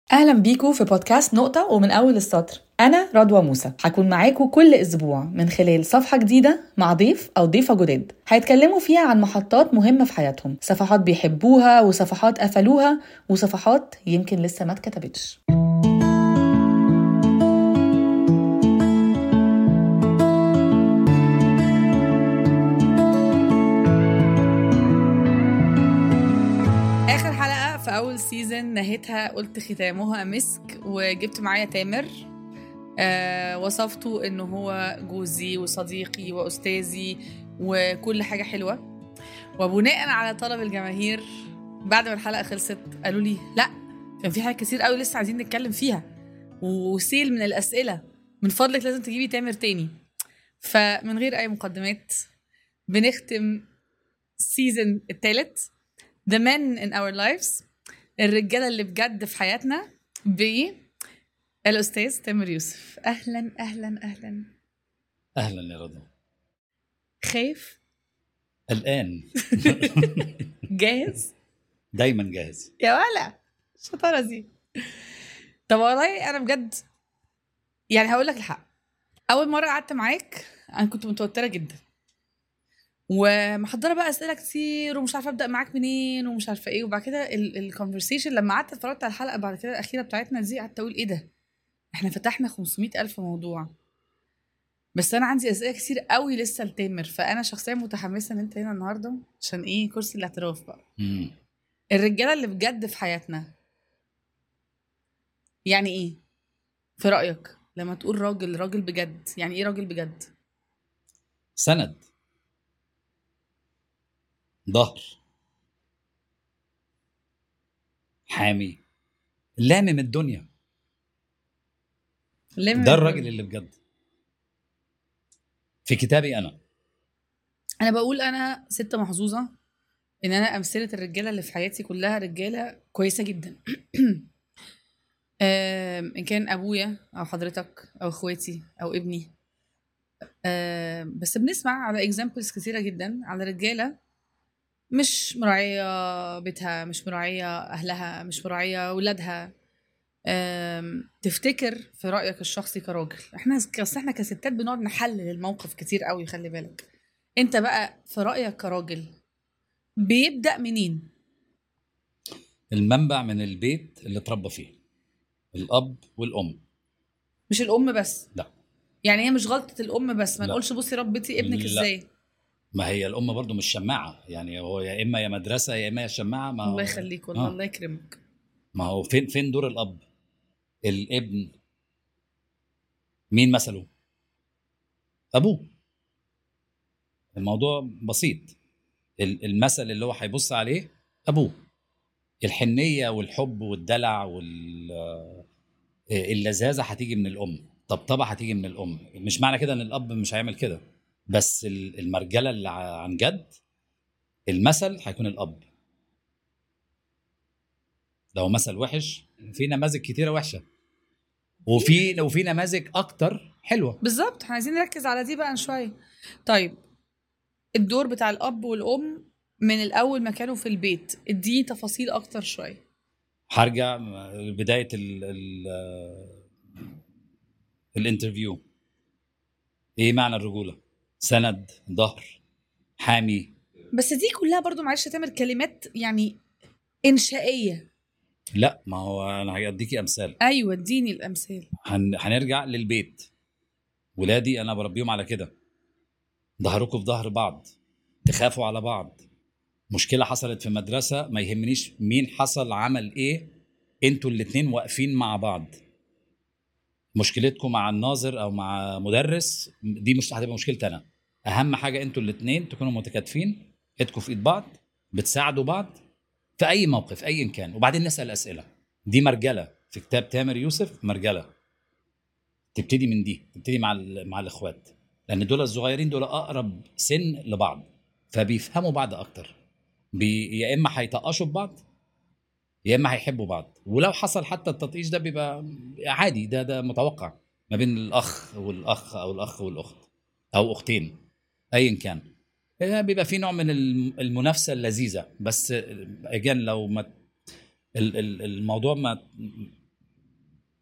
أهلا بيكم في بودكاست نقطة ومن أول السطر. أنا رضوى موسى، هكون معاكم كل أسبوع من خلال صفحة جديدة مع ضيف أو ضيفة جداد هيتكلموا فيها عن محطات مهمة في حياتهم، صفحات بيحبوها وصفحات قفلوها وصفحات يمكن لسه ما اتكتبتش. آخر حلقة في أول سيزن نهيتها قلت ختامها مسك، وجبت معايا تامر. وصفته إنه هو جوزي وصديقي وأستاذي وكل حاجة حلوة. وبناء على طلب الجماهير بعد ما الحلقة خلصت قالوا لي لا، كان في حاجات كتير قوي لسه عايزين نتكلم فيها وسيل من الأسئلة، من فضلك لازم تجيبي تامر تاني. فمن غير أي مقدمات بنختم السيزن الثالث The Men in Our Lives، الرجالة اللي بجد في حياتنا، بالأستاذ تامر يوسف. أهلا أهلا أهلا. أهلا يا رضا. خايف؟ الآن جاهز؟ دايما جاهز يا ولا الشطارة دي. طب والله أنا بجد يعني هقول لك الحق، أول مرة قعدت معاك أنا كنت متوترة جدا ومحضرة بقى أسئلة كتير ومش عارفة أبدأ معاك منين ومش عارفة إيه. وبعد كده الكونفرسيشن لما قعدت اتفرجت على الحلقة بعد كده الأخيرة بتاعتنا دي قعدت أقول إيه ده، إحنا فتحنا 500,000 موضوع، بس أنا عندي أسئلة كتير قوي لسه لتامر. فأنا شخصيا متحمسة إن أنت هنا النهاردة عشان إيه؟ كرسي الاعتراف بقى. الرجالة اللي بجد في حياتنا يعني إيه في رأيك؟ لما تقول راجل بجد يعني إيه راجل بجد؟ سند، ظهر، حامي، لامم الدنيا. ده الراجل اللي بجد في كتابي. أنا بقول أنا ست محظوظة إن أنا أمثلة الرجالة اللي في حياتي كلها رجالة كويسة جدا. إن كان أبويا أو حضرتك أو إخواتي أو ابني. بس بنسمع على examples كتيرة جدا على رجالة مش مراعية بيتها، مش مراعية أهلها، مش مراعية ولادها. تفتكر في رأيك الشخصي كراجل، احنا كستات بنقعد نحلل الموقف كتير قوي، خلي بالك انت بقى في رأيك كراجل بيبدأ منين؟ المنبع من البيت اللي اتربى فيه الأب والأم. مش الأم بس؟ لا، يعني هي مش غلطة الأم بس، ما لا. نقولش بصي ربتي ابنك لا. ازاي. ما هي الأم برضو مش شماعة، يعني هو يا إما يا مدرسة يا إما يا شماعة. ما الله هو يخليك والله الله يكرمك. ما هو فين دور الأب؟ الابن مين مثله؟ أبوه. الموضوع بسيط. المثل اللي هو هيبص عليه أبوه. الحنية والحب والدلع واللذاذة هتيجي من الأم، طبطبة هتيجي من الأم. مش معنى كده إن الأب مش هيعمل كده، بس المرجلة اللي عن جد المثل هيكون الأب. لو مثل وحش، في نماذج كتيرة وحشة وفي نماذج أكتر حلوة. بالظبط، احنا عايزين نركز على دي بقى شوية. طيب الدور بتاع الأب والأم من الأول ما كانوا في البيت، اديني تفاصيل أكتر شوية. هرجع بداية الانترفيو. ايه معنى الرجولة؟ سند، ظهر، حامي. بس دي كلها برضو معلش تامر كلمات يعني إنشائية. لا، ما هو انا هديكي امثال. أيوة اديني الأمثال. هنرجع للبيت. ولادي انا بربيهم على كده، ظهركم في ظهر بعض، تخافوا على بعض. مشكلة حصلت في مدرسة، ما يهمنيش مين حصل عمل ايه، انتوا الاتنين واقفين مع بعض. مشكلتكم مع الناظر او مع مدرس دي مش هتبقى مشكلتي انا. اهم حاجة انتوا الاتنين تكونوا متكاتفين، ايدكم في ايد بعض، بتساعدوا بعض في اي موقف ايا كان. وبعدين نسأل اسئلة. دي مرجلة في كتاب تامر يوسف. مرجلة تبتدي من دي، تبتدي مع الاخوات، لان دول الصغيرين دول اقرب سن لبعض، فبيفهموا بعض اكتر. يا اما هيطقشوا ببعض يا اما هيحبوا بعض. ولو حصل حتى التطقيش ده بيبقى عادي، ده متوقع ما بين الاخ والاخ او الاخ والاخت او اختين ايا كان. بيبقى في نوع من المنافسه اللذيذه. بس اجان لو ما الموضوع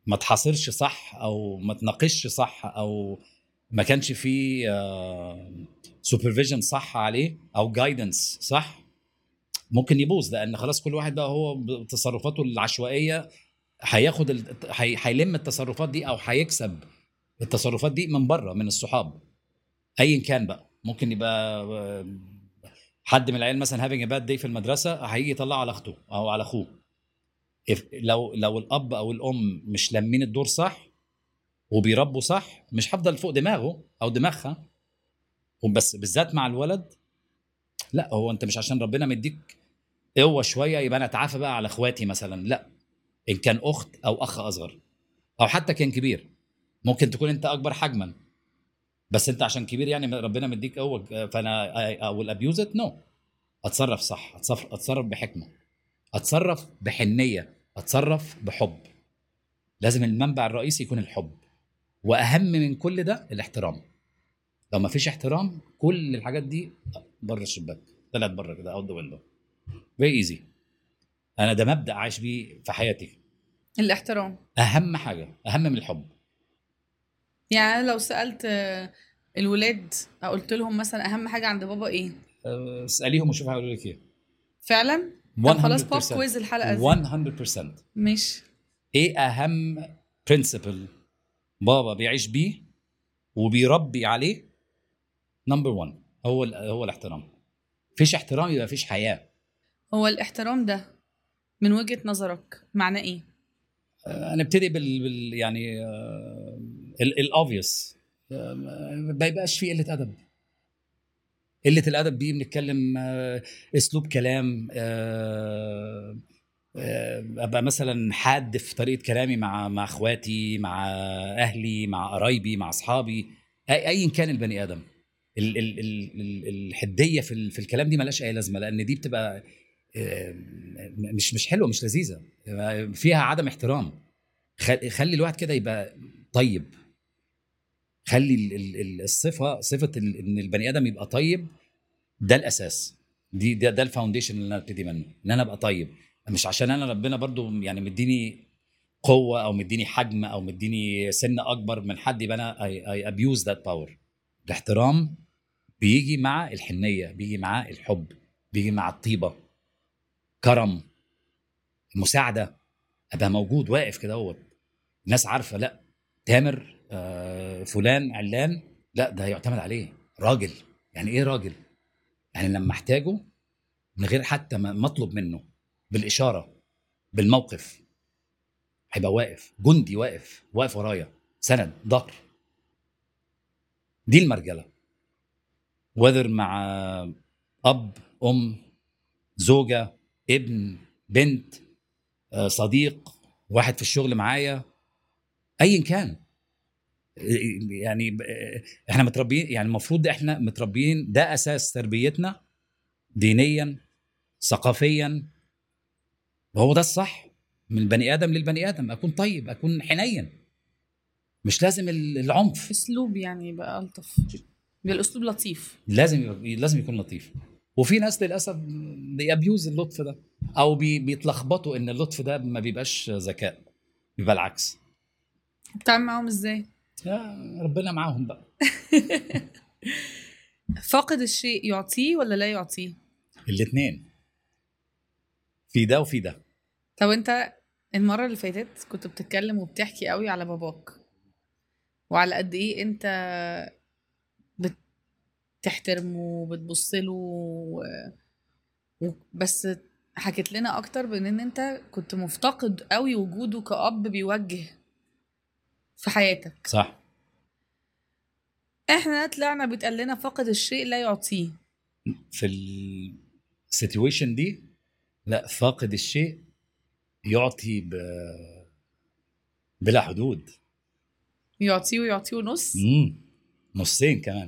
ما تحاصرش صح او ما تناقشش صح او ما كانش فيه سوبرفيجن صح عليه او جايدنس صح، ممكن يبوظ. لان خلاص كل واحد بقى هو بتصرفاته العشوائيه هياخد هيلم التصرفات دي او هيكسب التصرفات دي من بره من الصحاب ايا كان بقى. ممكن يبقى حد من العيال مثلا having a bad day في المدرسه هيجي يطلعه على اخته او على اخوه. لو الاب او الام مش لامين الدور صح وبيربوا صح مش هفضل فوق دماغه او دماغها. وبس بالذات مع الولد، لا هو انت مش عشان ربنا مديك قوه شويه يبقى انا اتعافى بقى على اخواتي مثلا، لا. ان كان اخت او اخ اصغر او حتى كان كبير، ممكن تكون انت اكبر حجما بس انت عشان كبير يعني ربنا مديك قوه فانا او الابيوز ات نو. اتصرف صح، اتصرف بحكمه، اتصرف بحنيه، اتصرف بحب. لازم المنبع الرئيسي يكون الحب، واهم من كل ده الاحترام. لو ما فيش احترام كل الحاجات دي بره الشباك، طلعت بره كده اوت ذا ويندو. فيري ايزي. انا ده مبدا عايش بيه في حياتي. الاحترام اهم حاجه، اهم من الحب. يعني أنا لو سألت الولاد قلت لهم مثلا اهم حاجة عند بابا ايه اساليهم وشوف هيقولوا لك ايه. فعلا؟ طب خلاص بوب كويز الحلقة دي. 100%. مش ايه اهم برنسبل بابا بيعيش بيه وبيربي عليه؟ نمبر 1 هو الاحترام. فيش احترام يبقى فيش حياه. هو الاحترام ده من وجهة نظرك معناه ايه؟ هنبتدي يعني الاوبفيوس. ما يبقاش فيه قله ادب. قله الادب دي بنتكلم اسلوب كلام، ابقى مثلا حاد في طريقه كلامي مع اخواتي، مع اهلي، مع قرايبي، مع اصحابي، ايا كان البني ادم. الحديه في الكلام دي ملهاش اي لازمه، لان دي بتبقى مش حلوه، مش لذيذه، فيها عدم احترام. خلي الواحد كده يبقى طيب. خلي صفه ان البني ادم يبقى طيب، ده الاساس. ده الفاونديشن اللي انا ابتدي منه، ان انا ابقى طيب. مش عشان انا ربنا برضو يعني مديني قوه او مديني حجم او مديني سن اكبر من حد يبقى انا اي ابيوز ذات باور. الاحترام بيجي مع الحنيه، بيجي مع الحب، بيجي مع الطيبه، كرم، مساعده. ابقى موجود واقف كده اهوت، الناس عارفه لا تامر فلان علان، لا ده يعتمد عليه راجل. يعني ايه راجل؟ يعني لما احتاجه من غير حتى ما مطلب منه، بالاشاره، بالموقف، هيبقى واقف جندي، واقف ورايا، سند ظهر. دي المرجله. وذر مع اب، ام، زوجه، ابن، بنت، صديق، واحد في الشغل معايا، ايا كان. يعني احنا متربيين، يعني المفروض احنا متربيين، ده اساس تربيتنا دينيا ثقافيا، وهو ده الصح. من البني ادم للبني ادم اكون طيب، اكون حنين، مش لازم العنف. اسلوب يعني يبقى الطف، يبقى الاسلوب لطيف. لازم يكون لطيف. وفي ناس للاسف بيابيوز اللطف ده، او بيتلخبطوا ان اللطف ده ما بيبقاش ذكاء، بيبقى العكس. بتعمل معاهم ازاي؟ يا ربنا معاهم بقى. فاقد الشيء يعطيه ولا لا يعطيه؟ الاثنين، في ده وفي ده. طب انت المرة اللي فاتت كنت بتتكلم وبتحكي قوي على باباك وعلى قد ايه انت بتحترمه وبتبصله بس حكيت لنا اكتر بان انت كنت مفتقد قوي وجوده كأب بيوجه في حياتك. صح. احنا طلعنا بيتقال لنا فاقد الشيء لا يعطيه. في السيتويشن دي لا، فاقد الشيء يعطي بلا حدود. يعطيه ويعطيه نص. نصين كمان.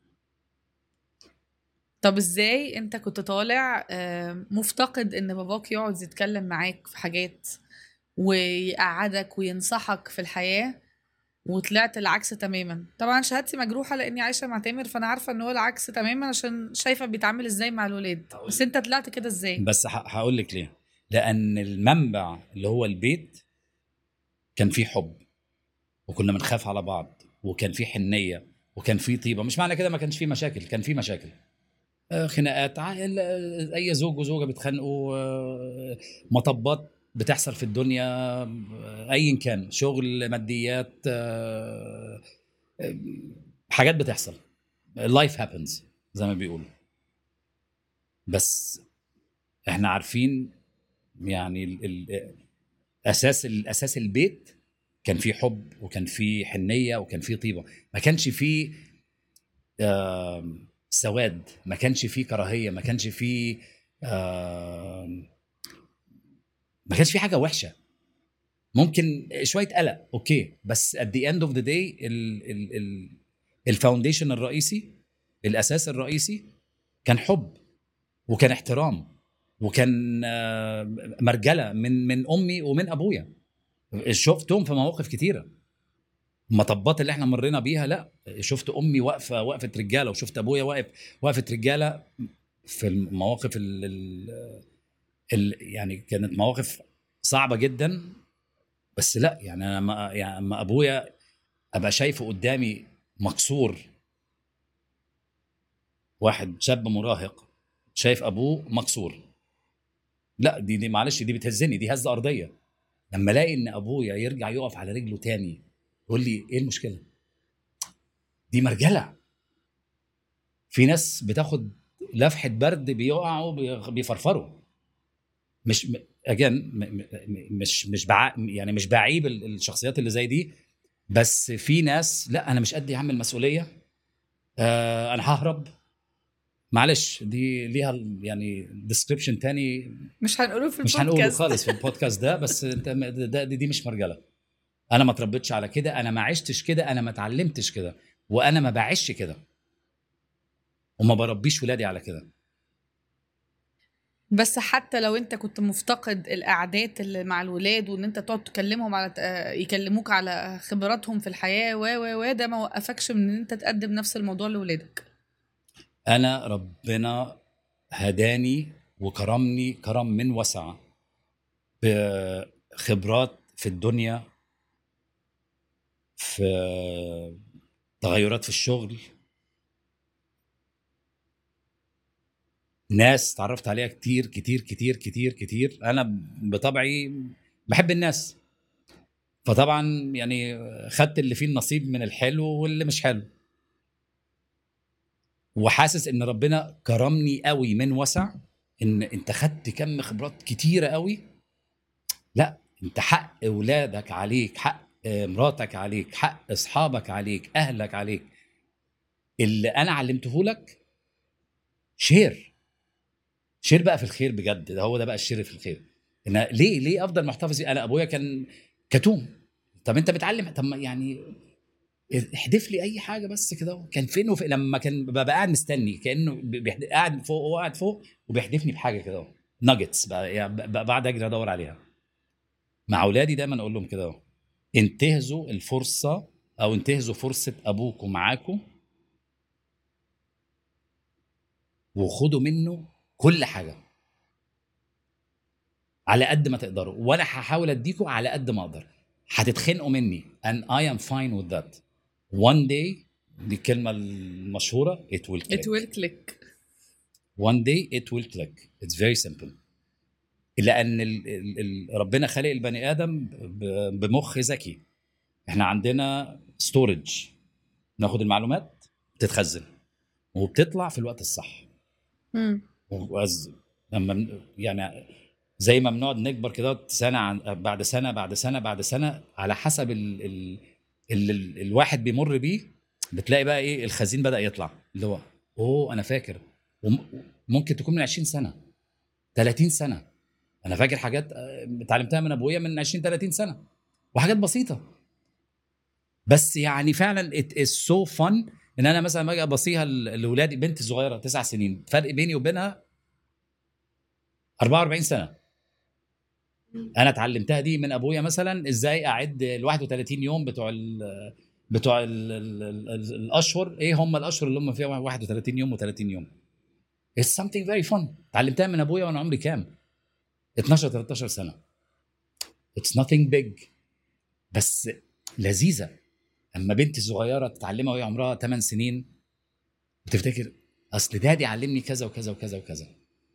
طب ازاي انت كنت طالع مفتقد ان باباك يقعد يتكلم معاك في حاجات ويقعدك وينصحك في الحياة، وطلعت العكس تماما؟ طبعا شهادتي مجروحة لاني عايشة مع تامر، فانا عارفة ان هو العكس تماما عشان شايفة بيتعامل ازاي مع الولاد. بس انت طلعت كده ازاي؟ بس هقول لك ليه. لان المنبع اللي هو البيت كان في حب، وكنا بنخاف على بعض، وكان في حنيه، وكان في طيبه. مش معنى كده ما كانش في مشاكل، كان في مشاكل، خناقات، اي زوج وزوجه بيتخانقوا، مطبات بتحصل في الدنيا، ايا كان، شغل، ماديات، حاجات بتحصل، life happens زي ما بيقولوا. بس احنا عارفين يعني اساس البيت كان فيه حب، وكان فيه حنيه، وكان فيه طيبه. ما كانش فيه سواد، ما كانش فيه كراهيه، ما كانش فيه ما كانش فيه حاجه وحشه. ممكن شويه قلق، اوكي، بس at the end of the day الفاونديشن الرئيسي، الاساس الرئيسي كان حب، وكان احترام، وكان مرجله من امي ومن ابويا. شفتهم في مواقف كتيره، المطبات اللي احنا مرينا بيها، لا شفت امي وقفه رجاله، وشفت ابويا وقفه رجاله في المواقف يعني كانت مواقف صعبه جدا. بس لا يعني انا ما ابويا ابقى شايفه قدامي مكسور، واحد شاب مراهق شايف ابوه مكسور، لا دي معلش، دي بتهزني، دي هزه ارضيه. لما الاقي ان ابويا يرجع يقف على رجله تاني، يقول لي ايه المشكله؟ دي مرجله. في ناس بتاخد لفحه برد بيقعوا بيفرفروا. مش اجان يعني مش بعيب الشخصيات اللي زي دي، بس في ناس لا انا مش قد اعمل مسؤوليه، انا ههرب. معلش دي ليها يعني ديسكريبشن تاني مش هنقوله في مش هنقوله البودكاست. خالص في البودكاست ده. بس انت دي مش مرجله. انا ما تربيتش على كده، انا ما عشتش كده، انا ما اتعلمتش كده، وانا ما بعيش كده، وما بربيش ولادي على كده. بس حتى لو انت كنت مفتقد القعدات اللي مع الولاد، وان انت تقعد تكلمهم على يكلموك على خبراتهم في الحياة و ده ما وقفكش من ان انت تقدم نفس الموضوع لولادك. انا ربنا هداني وكرمني كرم من وسع بخبرات في الدنيا، في تغيرات في الشغل، ناس تعرفت عليها كتير كتير كتير كتير كتير. انا بطبعي بحب الناس، فطبعا يعني خدت اللي فيه النصيب من الحلو واللي مش حلو، وحاسس ان ربنا كرمني قوي من وسع، ان انت خدت كم خبرات كتيره قوي. لا انت حق اولادك عليك، حق مراتك عليك، حق اصحابك عليك، اهلك عليك. اللي انا علمته لك شير بقى في الخير بجد. ده هو ده بقى الشير في الخير. ان ليه افضل محتفظ انا ابويا كان كتوم. طب انت بتعلم، طب يعني احدف لي اي حاجه بس كده. كان فين لما كان ببقى قاعد مستني، كانه قاعد فوق وقاعد فوق وبيحدفني بحاجه كده، ناجتس بقى، يعني بعد اجري ادور عليها. مع اولادي دايما اقول لهم كده، انتهزوا الفرصه، او انتهزوا فرصه ابوكم معاكم، وخدوا منه كل حاجه على قد ما تقدروا، وانا هحاول اديكم على قد ما اقدر. هتتخنقوا مني and I am fine with that. one day، دي الكلمه المشهوره، it will it will click. click. one day it will click. it's very simple. لان ربنا خلق البني ادم بمخ ذكي. احنا عندنا ستورج، ناخد المعلومات تتخزن وبتطلع في الوقت الصح. لما يعني زي ما بنقعد نكبر كده سنه بعد سنه بعد سنه بعد سنه، على حسب الواحد بيمر بيه، بتلاقي بقى ايه الخزين بدأ يطلع، اللي هو انا فاكر. وممكن تكون من 20 سنه، 30 سنه. انا فاكر حاجات اتعلمتها من ابويا من 20 30 سنه، وحاجات بسيطه. بس يعني فعلا it is so fun ان انا مثلا باجي ابصيها لاولادي. بنتي الصغيره 9 سنين، فرق بيني وبينها 44 سنه. انا اتعلمتها دي من ابويا، مثلا ازاي اعد ال 31 يوم بتوع الاشهر. ايه هم الاشهر اللي هم فيها 31 يوم و30 يوم؟ it's something very fun. اتعلمتها من ابويا وانا عمري كام؟ 12 13 سنه. it's nothing big، بس لذيذه. اما بنتي الصغيره تتعلمها وهي عمرها 8 سنين وتفتكر اصل دادي علمني كذا وكذا وكذا وكذا.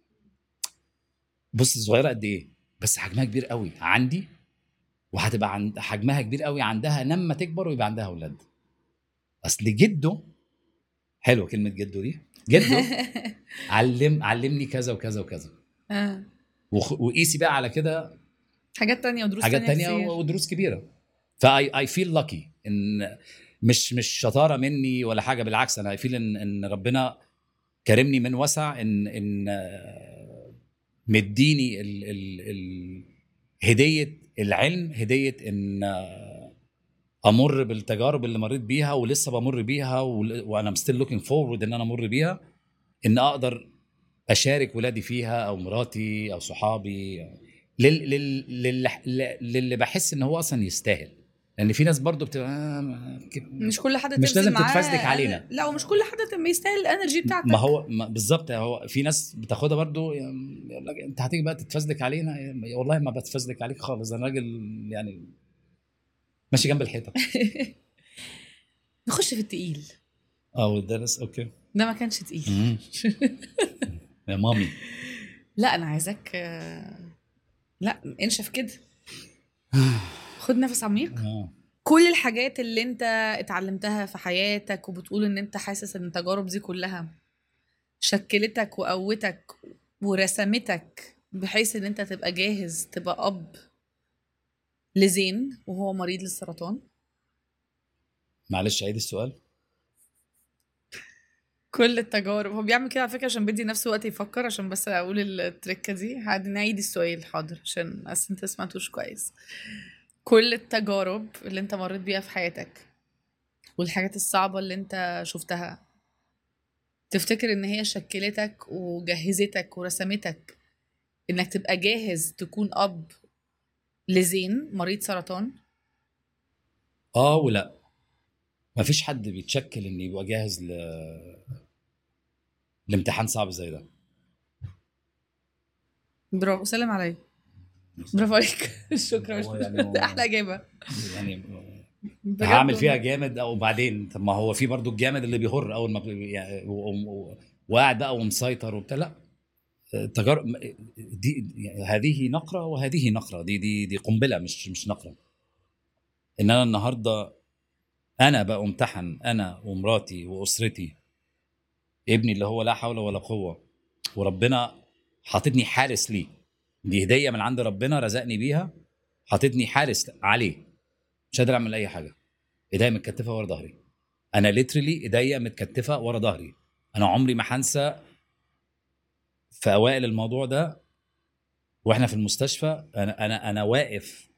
بص الصغيره قد ايه، بس حجمها كبير قوي عندي، وهتبقى عند حجمها كبير قوي عندها لما تكبر ويبقى عندها اولاد. اصل جده، حلوه كلمه جده دي، جده علمني كذا وكذا وكذا. وقيسي بقى على كده حاجات تانية ودروس حاجات تانية كتير. ودروس كبيره. فاي فيل لاكي ان مش شطاره مني ولا حاجه، بالعكس انا فيل ان ربنا كرمني من وسع، ان مديني هديه العلم، هديه ان امر بالتجارب اللي مريت بيها ولسه بمر بيها، وانا ستيل لوكينج فورورد ان انا امر بيها، ان اقدر اشارك ولادي فيها او مراتي او صحابي للي بحس ان هو اصلا يستاهل. لان في ناس برضو بتبقى مش كل حد مش لازم معاه تتفزلك علينا. لا، ومش كل حد يستاهل الانرجي بتاعتك. ما هو بالظبط، هو في ناس بتاخدها برضو يقول لك انت هتيجي بقى تتفزلك علينا. والله ما بتفزلك عليك خالص، انا راجل يعني ماشي جنب الحيطه. نخش في التقيل. والدرس اوكي، ده ما كانش تقيل. يا مامي لا انا عايزك لا انشف كده. خد نفس عميق. كل الحاجات اللي انت اتعلمتها في حياتك وبتقول ان انت حاسس ان التجارب دي كلها شكلتك وقوتك ورسمتك بحيث ان انت تبقى جاهز تبقى اب لزين وهو مريض للسرطان. معلش عيد السؤال. كل التجارب، هو بيعمل كده على فكره عشان بدي نفسه وقت يفكر، عشان بس اقول التركه دي. نعيد السؤال حاضر عشان اصل انت سمعتوش كويس. كل التجارب اللي انت مريت بيها في حياتك والحاجات الصعبه اللي انت شفتها، تفتكر ان هي شكلتك وجهزتك ورسمتك انك تبقى جاهز تكون اب لزين مريض سرطان؟ ولا مفيش حد بيتشكل ان يبقى جاهز لامتحان صعب زي ده. برافو، سلم عليا، برافو عليك. شكرا، يعني احلى اجابه يعني. هعمل فيها جامد او بعدين. طب ما هو في برضو الجامد اللي بيهر اول ما يعني وقاعد بقى ومسيطر وبتاع. لا، التجارب دي هذه نقره وهذه نقره، دي قنبله مش نقره. ان انا النهارده انا بقى امتحن انا ومراتي واسرتي، ابني اللي هو لا حول ولا قوه، وربنا حاططني حارس ليه. دي هديه من عند ربنا رزقني بيها، حاططني حارس عليه، مش قادر اعمل اي حاجه. ايديا متكتفه ورا ظهري، انا ليترلي ايديا متكتفه ورا ظهري. انا عمري ما هنسى في اوائل الموضوع ده واحنا في المستشفى، انا واقف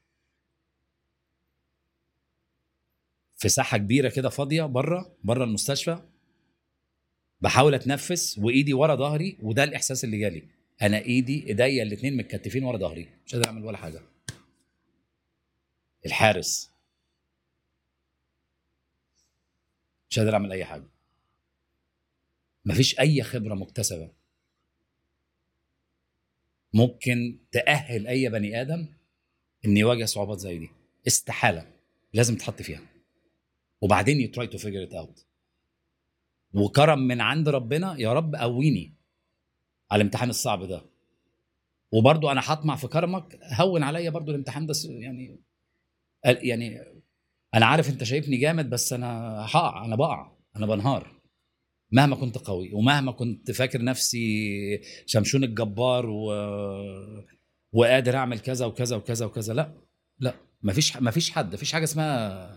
في ساحه كبيره كده فاضيه بره المستشفى، بحاول اتنفس وايدي ورا ظهري، وده الاحساس اللي جالي. انا ايديا الاثنين متكتفين ورا ظهري، مش قادر اعمل ولا حاجه. الحارس مش قادر اعمل اي حاجه. مفيش اي خبره مكتسبه ممكن تأهل اي بني ادم ان يواجه صعوبات زي دي. استحاله، لازم تحط فيها. وبعدين you try to figure it out. وكرم من عند ربنا، يا رب قويني على الامتحان الصعب ده. وبرضو انا هطمع في كرمك، هون عليا برضو الامتحان ده. يعني انا عارف انت شايفني جامد، بس انا هقع، انا بقع، انا بنهار مهما كنت قوي ومهما كنت فاكر نفسي شمشون الجبار وقادر اعمل كذا وكذا وكذا وكذا. لا مفيش حد، مفيش حاجه اسمها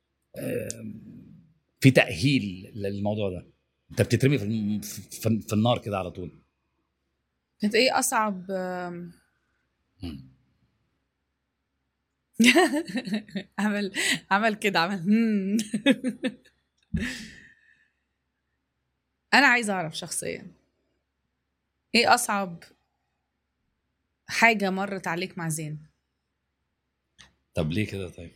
في تأهيل للموضوع ده. انت بتترمي في النار كده على طول. كانت ايه اصعب عمل كده، انا عايزه اعرف شخصيا ايه اصعب حاجه مرت عليك مع زين؟ طب ليه كده؟ طيب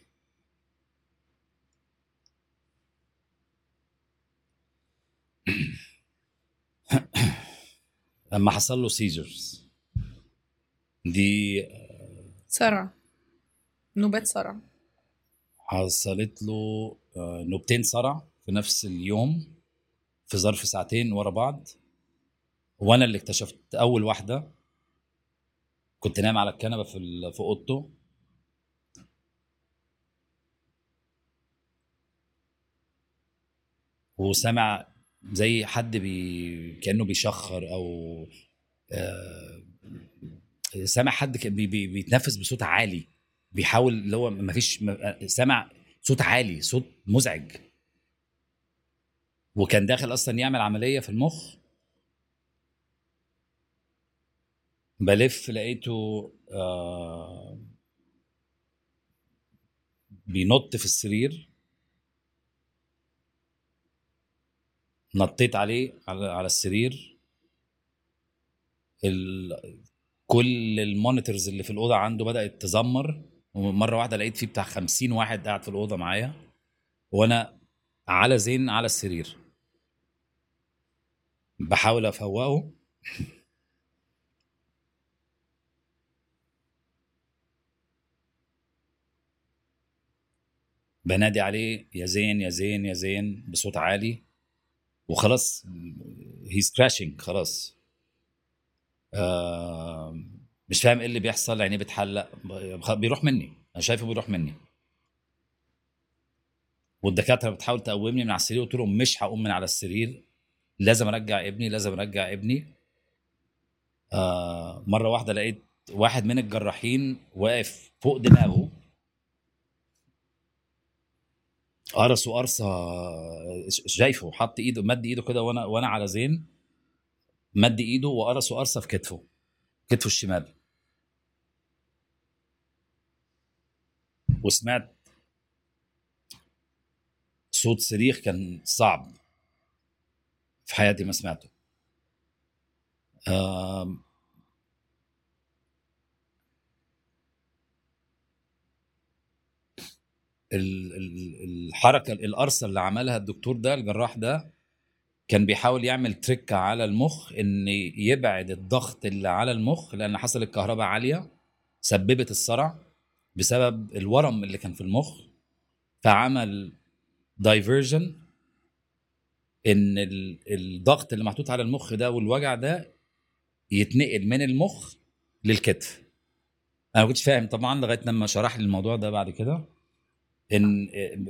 لما حصل له سيجرز دي صرع، نوبات صرع. حصلت له نوبتين صرع في نفس اليوم في ظرف ساعتين ورا بعض، وانا اللي اكتشفت اول واحده. كنت نايم على الكنبه في اوضته، وسمع زي حد كانه بيشخر او آه، سامع حد بيتنفس بصوت عالي، بيحاول اللي هو ما فيش سامع صوت عالي، صوت مزعج. وكان داخل اصلا يعمل عمليه في المخ. بلف لقيته بينط في السرير. نطيت عليه على السرير. كل المونيتورز اللي في الاوضه عنده بدات تزمر، ومره واحده لقيت فيه بتاع 50 واحد قاعد في الاوضه معايا، وانا على زين على السرير بحاول افوقه. بنادي عليه يا زين يا زين يا زين بصوت عالي، وخلاص هيز كراشنج خلاص. مش فاهم ايه اللي بيحصل، عينيه بتحلق، بيروح مني، انا شايفه بيروح مني. والدكاتره بتحاول تقومني من على السرير، قلت لهم مش هقوم من على السرير، لازم ارجع ابني لازم ارجع ابني. مره واحده لقيت واحد من الجراحين واقف فوق دماغه، قرصه قرصه. شايفه حط ايده، مد ايده كده، وانا على زين، مد ايده وقرصه قرصه في كتفه الشمال. وسمعت صوت صريخ كان صعب في حياتي ما سمعته. الحركه القرصه اللي عملها الدكتور ده الجراح ده كان بيحاول يعمل تريك على المخ، ان يبعد الضغط اللي على المخ، لان حصل الكهرباء عاليه سببت الصرع بسبب الورم اللي كان في المخ. فعمل دايفرجن، ان الضغط اللي محطوط على المخ ده والوجع ده يتنقل من المخ للكتف. انا ما كنتش فاهم طبعا لغايه لما شرح لي الموضوع ده بعد كده، ان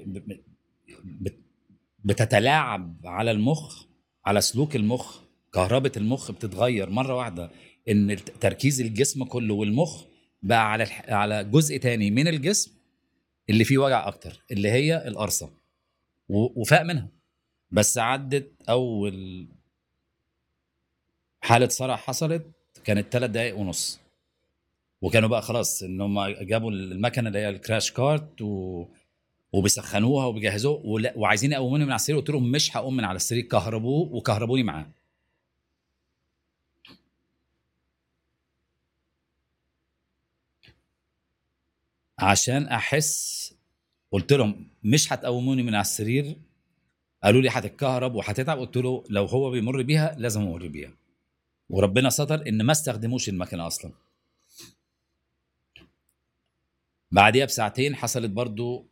بتتلاعب على المخ، على سلوك المخ، كهربة المخ بتتغير مرة واحدة، ان تركيز الجسم كله والمخ بقى على جزء تاني من الجسم اللي فيه وجع اكتر، اللي هي القرصة، وفاق منها. بس عدت اول حالة صرع حصلت كانت 3 دقايق ونص، وكانوا بقى خلاص ان هم جابوا المكنه اللي هي الكراش كارت وبيسخنوها وبيجهزوها وعايزين يقوموني من على السرير. قلت لهم مش هقوم من على السرير، كهربوه وكهربوني معاه. عشان احس، قلت لهم مش هتقوموني من على السرير. قالوا لي هتتكهرب وهتتعب. قلت له لو هو بيمر بيها لازم امر بيها. وربنا ستر ان ما استخدموش المكنه اصلا. بعديها بساعتين حصلت برضو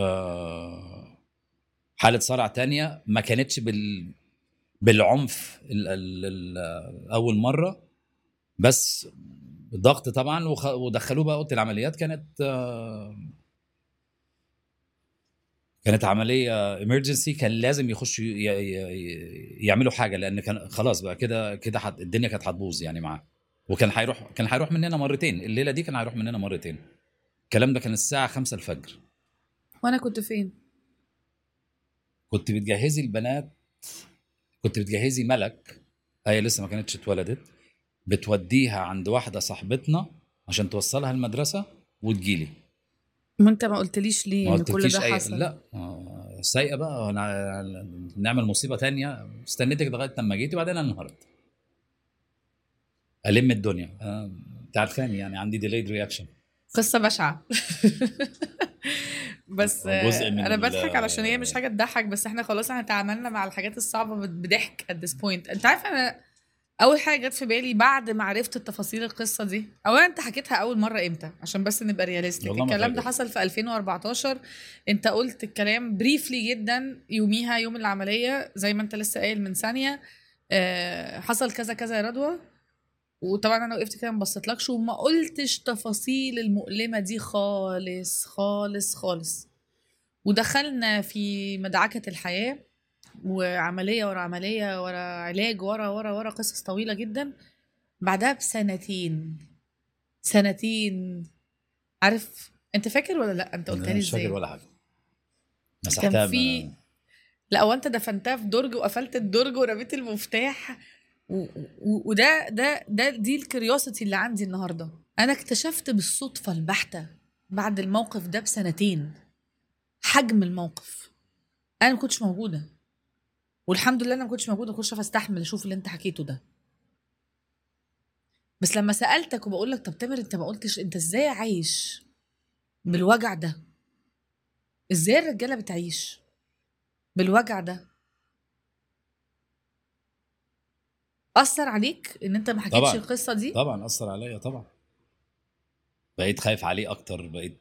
حاله صرع تانية، ما كانتش بالعنف اول مره، بس ضغط طبعا. ودخلوه بقى اوضه العمليات. كانت عمليه امرجنسي، كان لازم يخشوا يعملوا حاجه، لان كان خلاص بقى كده الدنيا كانت هتبوظ يعني معاه. وكان هيروح مننا مرتين، الليله دي كان هيروح مننا مرتين. الكلام ده كان الساعه 5 الفجر. وانا كنت فين؟ كنت بتجهزي البنات، كنت بتجهزي ملك، هي لسه ما كانتش اتولدت، بتوديها عند واحده صاحبتنا عشان توصلها المدرسه وتجيلي. ما انت ما قلتليش ليه ما ان كل ده قلتلكيش حصل؟ لا سايقه بقى نعمل مصيبه تانية. استنيتك لغايه لما جيتي وبعدين انهارت الم الدنيا. انت عارفاني يعني عندي ديليد رياكشن. قصة بشعة. بس جزء من انا بضحك علشان هي مش حاجة تضحك، بس احنا خلاص احنا تعاملنا مع الحاجات الصعبة بضحك at this point. انت عارف انا اول حاجه جت في بالي بعد ما عرفت التفاصيل القصه دي، اولا انت حكيتها اول مره امتى عشان بس نبقى رياليستيك؟ والله ما الكلام ده فاكر. حصل في 2014. انت قلت الكلام بريفلي جدا يوميها، يوم العمليه، زي ما انت لسه قايل من ثانيه. حصل كذا كذا يا رضوى، وطبعا انا وقفت كده ما بصيتلكش وما قلتش تفاصيل المؤلمه دي خالص خالص خالص. ودخلنا في مدعكه الحياه، وعمليه ورا عمليه ورا علاج ورا قصص طويله جدا. بعدها بسنتين، سنتين. عارف انت فاكر ولا لا؟ انت قلتها انا لي مش فاكر ازاي؟ ولا حاجه، كان مسحتها في، لا هو انت دفنتها في درج وقفلت الدرج ورميت المفتاح وده دي الكريوسيتي اللي عندي النهارده. انا اكتشفت بالصدفه البحته بعد الموقف ده بسنتين حجم الموقف. انا ما كنتش موجوده، والحمد لله انا ما كنتش موجوده، ما كنتش عارفه استحمل اشوف اللي انت حكيته ده. بس لما سالتك وبقول لك طب تامر انت ما قلتش انت ازاي عايش بالوجع ده؟ ازاي الرجاله بتعيش بالوجع ده؟ اثر عليك ان انت ما حكيتش طبعا القصه دي؟ طبعا اثر عليا طبعا. بقيت خايف عليه اكتر، بقيت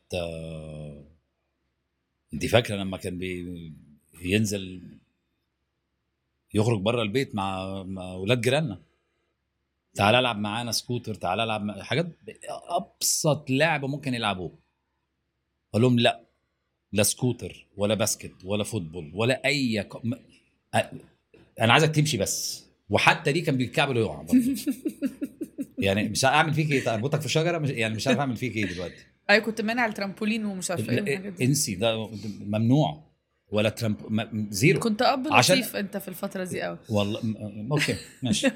انت فاكره لما كان ينزل يخرج بره البيت مع ولاد جيراننا، تعال العب معانا سكوتر، تعال العب حاجات ابسط لعبه ممكن يلعبوه، اقول لهم لا، لا سكوتر ولا باسكت ولا فوتبول ولا انا عايزك تمشي بس. وحتى دي كان بيتكعبل ويقع برضه. يعني مش هعمل فيك ايه؟ اربطك في شجره؟ يعني مش عارف اعمل فيك ايه دلوقتي. ايوه كنت مانع الترامبولين ومش عارفه ايه والحاجات دي. انسي ده، ممنوع. ولا زيرو. كنت اب عشان لطيف انت في الفتره دي قوي. والله اوكي ماشي.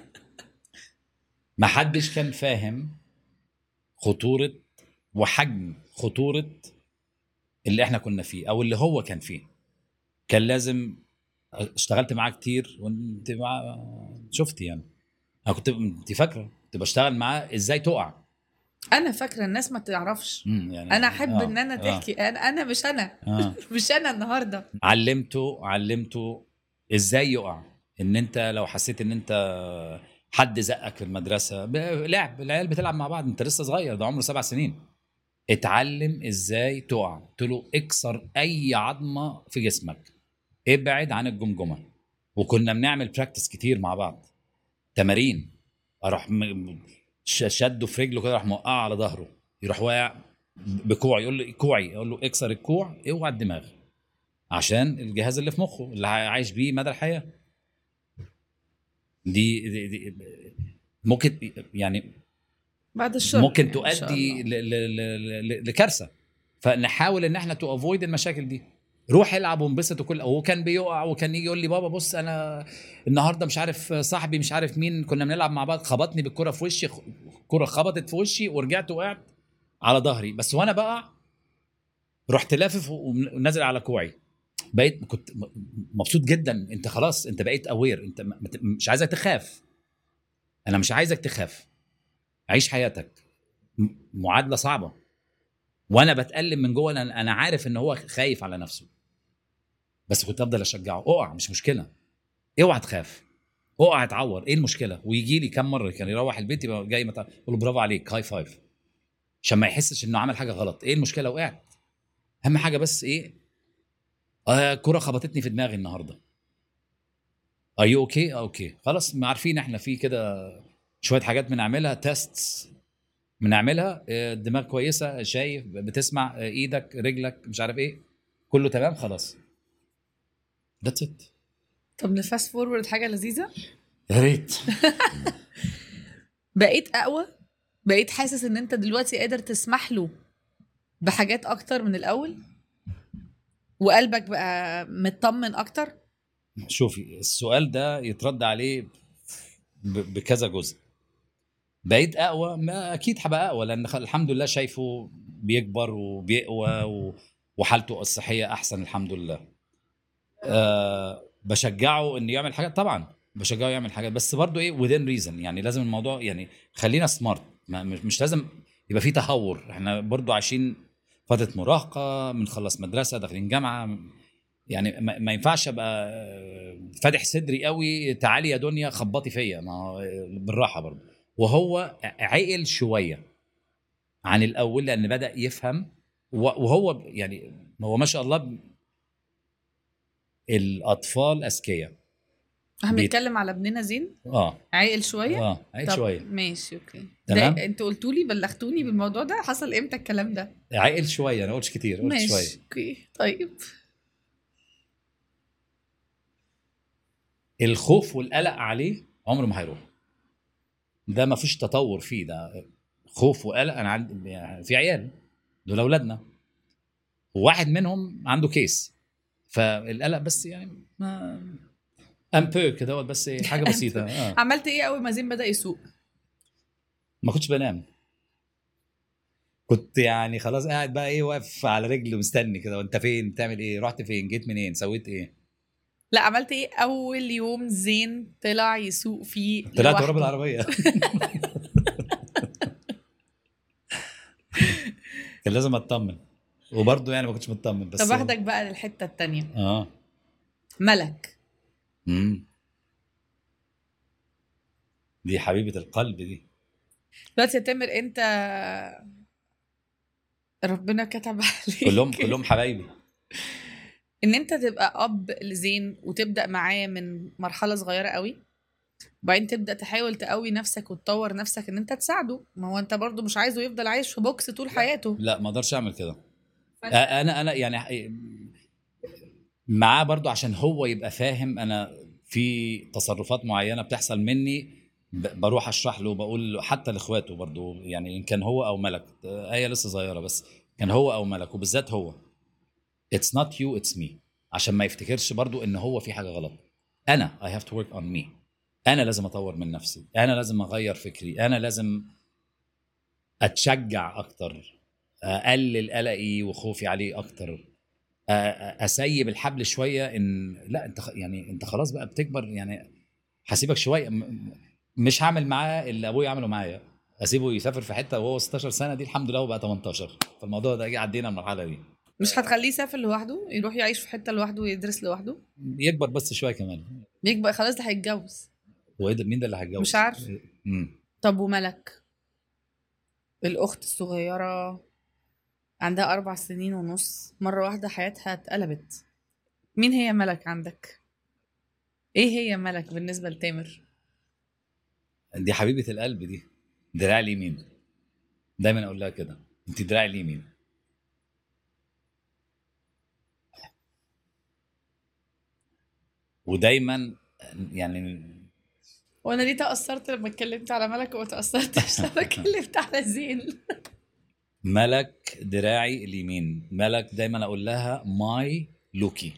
ما حدش كان فاهم خطورة وحجم خطورة اللي احنا كنا فيه او اللي هو كان فيه. كان لازم، اشتغلت معاه كتير وانت شفتي يعني. انا انت فاكره كنت بشتغل معاه ازاي تقع. انا فاكره، الناس ما تعرفش. يعني انا احب ان انا تحكي. انا مش انا. مش انا النهارده. علمته ازاي يقع. ان انت لو حسيت ان انت حد زقك في المدرسه، لعب العيال بتلعب مع بعض، انت لسه صغير، ده عمره 7 سنين، اتعلم ازاي تقع. قلت له اكسر اي عظمه في جسمك، ابعد عن الجمجمه. وكنا بنعمل براكتس كتير مع بعض، تمارين. اروح شده في رجله كده، راح موقعه على ظهره، يروح واقع بكوعي، يقول لي كوعي، اقول له اكسر الكوع، اوعى الدماغ، عشان الجهاز اللي في مخه اللي عايش بيه مدى الحياه. دي ممكن يعني بعد الشر ممكن يعني إن شاء تؤدي الله. لكارثه. فنحاول ان احنا تو افويد المشاكل دي. روح العب وانبسط وكل. هو كان بيقع وكان يجي يقول لي بابا بص انا النهارده مش عارف صاحبي مش عارف مين كنا بنلعب مع بعض خبطني بالكره في وشي، الكره خبطت في وشي ورجعت وقعت على ظهري، بس وانا بقع رحت لافف ونازل على كوعي. بقيت كنت مبسوط جدا. انت خلاص انت بقيت اوير، انت مش عايزك تخاف. انا مش عايزك تخاف، عيش حياتك. معادله صعبه، وانا بتألم من جوه. انا عارف ان هو خايف على نفسه، بس كنت افضل اشجعه. اقع مش مشكله، اوعى تخاف، اقع اتعور، ايه المشكله؟ ويجي لي كام مره كان يروح البيت يبقى جاي اقول له برافو عليك، هاي فايف، عشان ما يحسش انه عمل حاجه غلط. ايه المشكله؟ وقعت، اهم حاجه بس ايه؟ كره خبطتني في دماغي النهارده. اي اوكي؟ اوكي خلاص. ما عارفين احنا في كده شويه حاجات بنعملها، تيستس بنعملها. الدماغ كويسه، شايف، بتسمع، ايدك، رجلك، مش عارف ايه، كله تمام، خلاص. ذاتس ات. طب نفاست فورورد حاجه لذيذه. يا ريت. بقيت اقوى، بقيت حاسس ان انت دلوقتي قادر تسمح له بحاجات اكتر من الاول، وقلبك بقى مطمن اكتر. شوفي السؤال ده يترد عليه بكذا جزء. بقيت اقوى؟ ما اكيد هبقى اقوى، لان الحمد لله شايفه بيكبر وبيقوى وحالته الصحيه احسن الحمد لله. بشجعه انه يعمل حاجات، طبعا بشجعه يعمل حاجات، بس برضو ايه within reason. يعني لازم الموضوع يعني خلينا سمارت، مش لازم يبقى فيه تهور. احنا برضو عايشين فتره مراهقه، بنخلص مدرسه داخلين جامعه، يعني ما ينفعش ابقى فاتح صدري قوي، تعالي يا دنيا خبطي فيا، ما بالراحه برضه. وهو عقل شويه عن الاول لان بدا يفهم، وهو يعني هو ما شاء الله الاطفال اذكياء. احنا بنتكلم على ابننا زين. عاقل شويه. عقل شويه. ماشي اوكي. تمام. ده انتوا قلتوا لي بلغتوني بالموضوع ده، حصل امتى الكلام ده؟ عقل شويه، انا قلتش كتير، قلت شويه. ماشي اوكي طيب. الخوف والقلق عليه عمره ما هيروح، ده ما فيش تطور فيه، ده خوف وقلق. انا عندي يعني في عيال دول اولادنا، وواحد منهم عنده كيس، فالقلق بس يعني ما امبير كده بس حاجه بسيطه. عملت ايه اول ما زين بدا يسوق؟ ما كنتش بنام، كنت يعني خلاص قاعد بقى ايه، واقف على رجل مستني كده. وانت فين؟ بتعمل ايه؟ رحت فين؟ جيت منين؟ سويت ايه؟ لا عملت ايه اول يوم زين طلع يسوق فيه؟ طلعت ورا بالعربيه. كان لازم اطمن، وبرضه يعني ما كنتش مطمن. بس طب اخدك بقى للحته التانية. اه ملك. دي حبيبه القلب دي. دلوقتي يا تامر انت ربنا كتب عليك كلهم حبايبي. ان انت تبقى اب لزين وتبدا معاه من مرحله صغيره قوي، وبعدين تبدا تحاول تقوي نفسك وتطور نفسك ان انت تساعده. ما هو انت برضو مش عايزه يفضل عايش في بوكس طول حياته. لا ما اقدرش اعمل كده. انا يعني معاه برضو عشان هو يبقى فاهم. انا في تصرفات معينه بتحصل مني بروح اشرح له، بقول له حتى لاخواته برضو، يعني ان كان هو او ملك. هي لسه صغيره بس كان هو او ملك، وبالذات هو it's not you it's me، عشان ما يفتكرش برضو ان هو في حاجه غلط. انا I have to work on me، انا لازم اطور من نفسي، انا لازم اغير فكري، انا لازم اتشجع اكتر، اقلل قلقي وخوفي عليه اكتر، اسيب الحبل شويه. ان لا انت يعني انت خلاص بقى بتكبر، يعني هسيبك شويه. مش هعمل معاه اللي ابويا عمله معايا، اسيبه يسافر في حته وهو 16 سنه. دي الحمد لله هو بقى 18، فالموضوع ده عدينا المرحله دي. مش هتخليه يسافر لوحده يروح يعيش في حته لوحده ويدرس لوحده؟ يكبر بس شويه كمان. يكبر خلاص ده هيتجوز. وايه ده؟ مين ده اللي هيتجوز؟ مش عارف. طب وملك الاخت الصغيره عندها 4 سنين ونص، مرة واحدة حياتها اتقلبت. مين هي ملك عندك؟ ايه هي ملك بالنسبة لتامر؟ دي حبيبة القلب، دي دراع اليمين. دايما اقول لها كده، انت دراع اليمين. ودايما يعني وانا ليه تأثرت لما اتكلمت على ملك وما تأثرتش لما اتكلمت على زين؟ ملك دراعي اليمين. ملك دايما اقول لها ماي لوكي،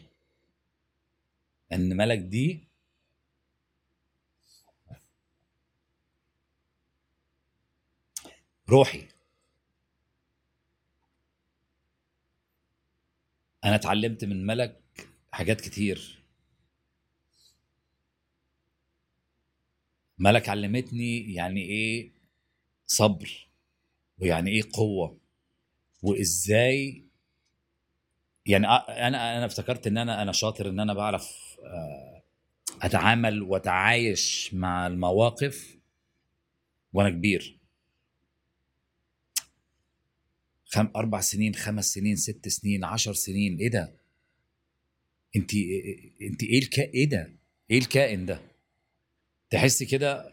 ان ملك دي روحي. انا اتعلمت من ملك حاجات كتير. ملك علمتني يعني ايه صبر، ويعني ايه قوة، وازاي يعني انا افتكرت ان انا شاطر، ان انا بعرف اتعامل واتعايش مع المواقف وانا كبير. 4 سنين، 5 سنين، 6 سنين، 10 سنين، ايه ده؟ انت ايه ايه ده؟ ايه الكائن ده؟ تحس كده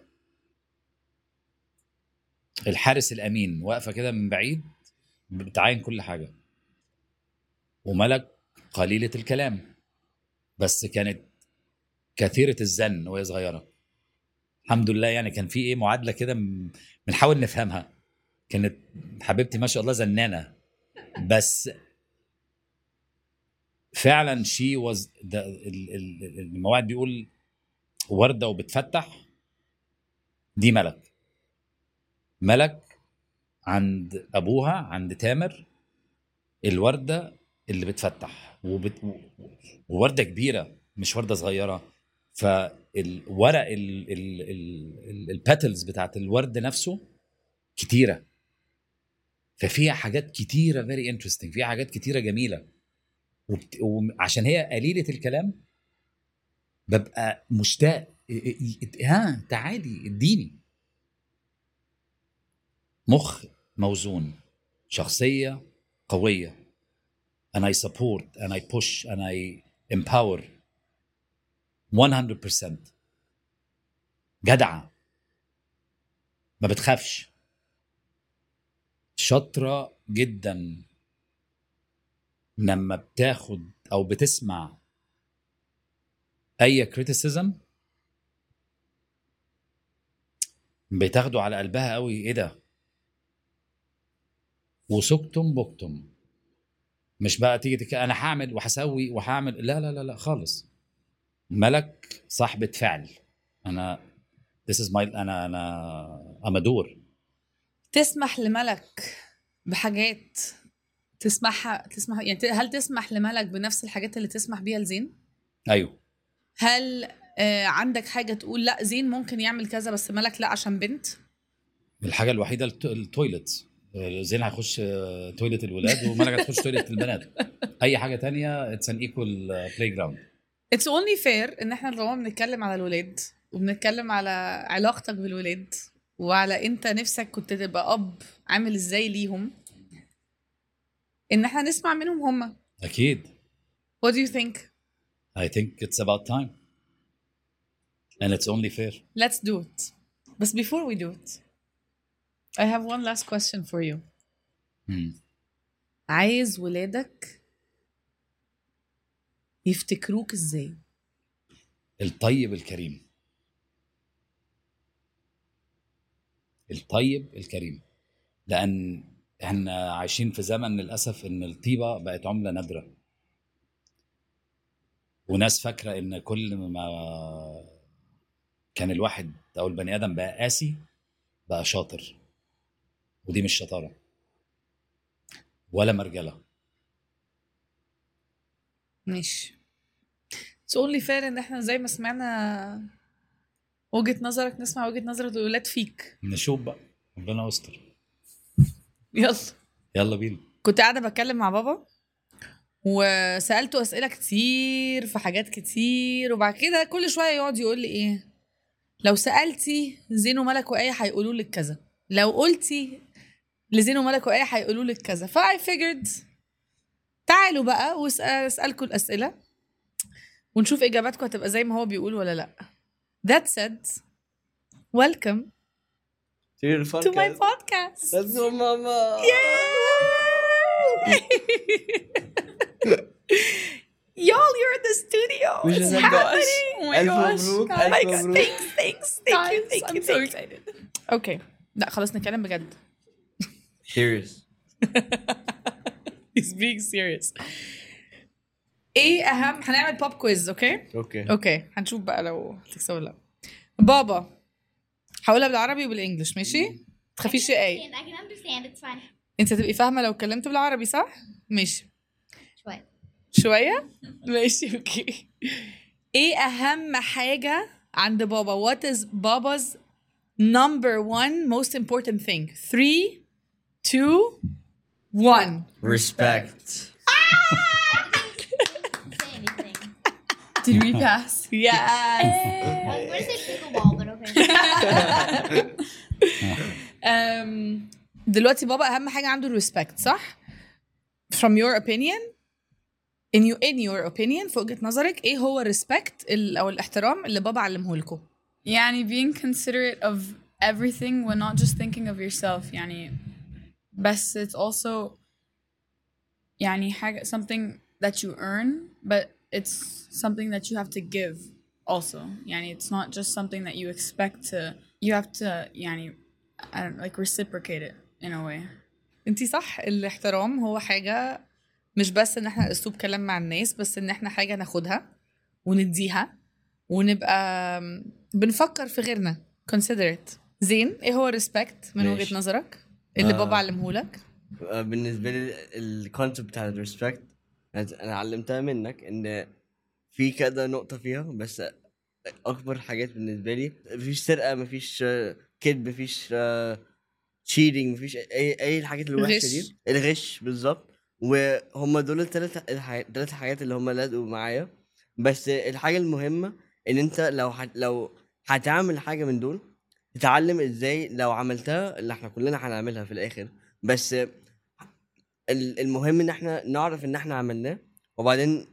الحارس الامين واقفه كده من بعيد بتعاين كل حاجه. وملك قليله الكلام بس كانت كثيره الزن وهي صغيره. الحمد لله يعني كان في ايه معادله كده بنحاول نفهمها. كانت حبيبتي ما شاء الله زنانه، بس فعلا شي واز الموعد بيقول ورده وبتفتح. دي ملك عند ابوها عند تامر، الورده اللي بتفتح وورده كبيره مش ورده صغيره. فالورق الباتلز بتاعت الورد نفسه كتيره، ففيها حاجات كتيره very interesting، فيها حاجات كتيره جميله. وعشان هي قليله الكلام ببقى مشتاق، ها تعالي اديني. مخ موزون، شخصيه قويه، and I support and I push and I empower 100%. جدعة، ما بتخافش، شاطرة جدا لما بتاخد أو بتسمع أي criticism بتاخده على قلبها قوي. إيه ده؟ وسكتم بكتم، مش بقى تيجي أنا هعمل وهسوي وهعمل، لا لا لا لا خالص. ملك صاحبة فعل. أنا this is my أنا أمدور. تسمح لملك بحاجات تسمح يعني هل تسمح لملك بنفس الحاجات اللي تسمح بيها لزين؟ أيوه. هل عندك حاجة تقول لا زين ممكن يعمل كذا بس ملك لا عشان بنت؟ الحاجة الوحيدة التويلت. زين هيخش تويلت الولاد وملك هتخش تويلت البنات. أي حاجة تانية it's an equal playground. It's only fair إن احنا طالما بنتكلم على الولاد وبنتكلم على علاقتك بالولاد وعلى انت نفسك كنت تبقى أب عامل ازاي ليهم، إن احنا نسمع منهم هما. أكيد. What do you think? I think it's about time and it's only fair. Let's do it. But before we do it, I have one last question for you. عايز ولادك يفتكروك ازاي؟ الطيب الكريم. الطيب الكريم، لأن احنا عايشين في زمن للأسف إن الطيبة بقت عملة نادرة، وناس فاكرة إن كل ما كان الواحد أو البني آدم بقى قاسي بقى شاطر، ودي مش شطارة ولا مرجلة. ماشي. It's only fair إن احنا زي ما سمعنا وجهة نظرك نسمع وجهة نظر الولاد فيك. نشوف بقى، ربنا يستر. يلا بينا. كنت قاعدة بتكلم مع بابا وسألته أسئلة كتير في حاجات كتير، وبعد كده كل شوية يقعد يقول لي إيه، لو سألتي زين وملك وآية هيقولوا لك كذا، لو قلتي لزين وملك وآية هيقولوا لك كذا. فاي figured تعالوا بقى واسألكم الأسئلة ونشوف إجاباتكم هتبقى زي ما هو بيقول ولا لأ. That said, welcome to my podcast. Let's go, mama. Y'all, you're in the studio. It's happening. Oh my gosh. Thanks. Thank you. So excited. Okay. لا خلاص نتكلم بجد. Serious. He's being serious. ايه اهم، هنعمل بوب كويز. اوكي هنشوف بقى لو تكسب ولا لا. بابا هقولها بالعربي وبالانجلش، ماشي؟ تخافيش يا ايه. I can understand. It's fine. انت هتبقي فاهمه لو اتكلمت بالعربي صح؟ ماشي. شوية. ماشي اوكي. ايه اهم حاجه عند بابا؟ What is Baba's number one most important thing? 3 2 1. Respect. Say anything. Did we pass? Yes. I was going to say pickleball, but okay. دلوقتي بابا اهم حاجه عنده الريسبكت صح؟ From your opinion, in your opinion في وجهة نظرك ايه هو الريسبكت او الاحترام اللي بابا علمه لكم؟ يعني being considerate of everything when not just thinking of yourself. يعني بس it's also يعني حاجة something that you earn but it's something that you have to give also. يعني it's not just something that you expect to, you have to يعني I don't know, like reciprocate it in a way. انتي صح. الاحترام هو حاجة مش بس ان احنا اسلوب كلام مع الناس، بس ان احنا حاجة ناخدها ونديها ونبقى بنفكر في غيرنا. considerate. زين ايه هو respect من وجهة نظرك اللي بابا علمه لك؟ بالنسبة لي الكونسبت بتاع الريسبكت أنا علمتها منك، إن في كذا نقطة فيها، بس أكبر حاجات بالنسبة لي مفيش سرقة، مفيش كذب، مفيش cheating، مفيش أي الحاجات الوحشة دي. الغش بالظبط. وهم دول الثلاث حاجات اللي هم لازقوا معايا. بس الحاجه المهمه ان انت لو هتعمل حاجه من دول تتعلم ازاي لو عملتها اللي احنا كلنا هنعملها في الاخر. بس المهم ان احنا نعرف ان احنا عملناه وبعدين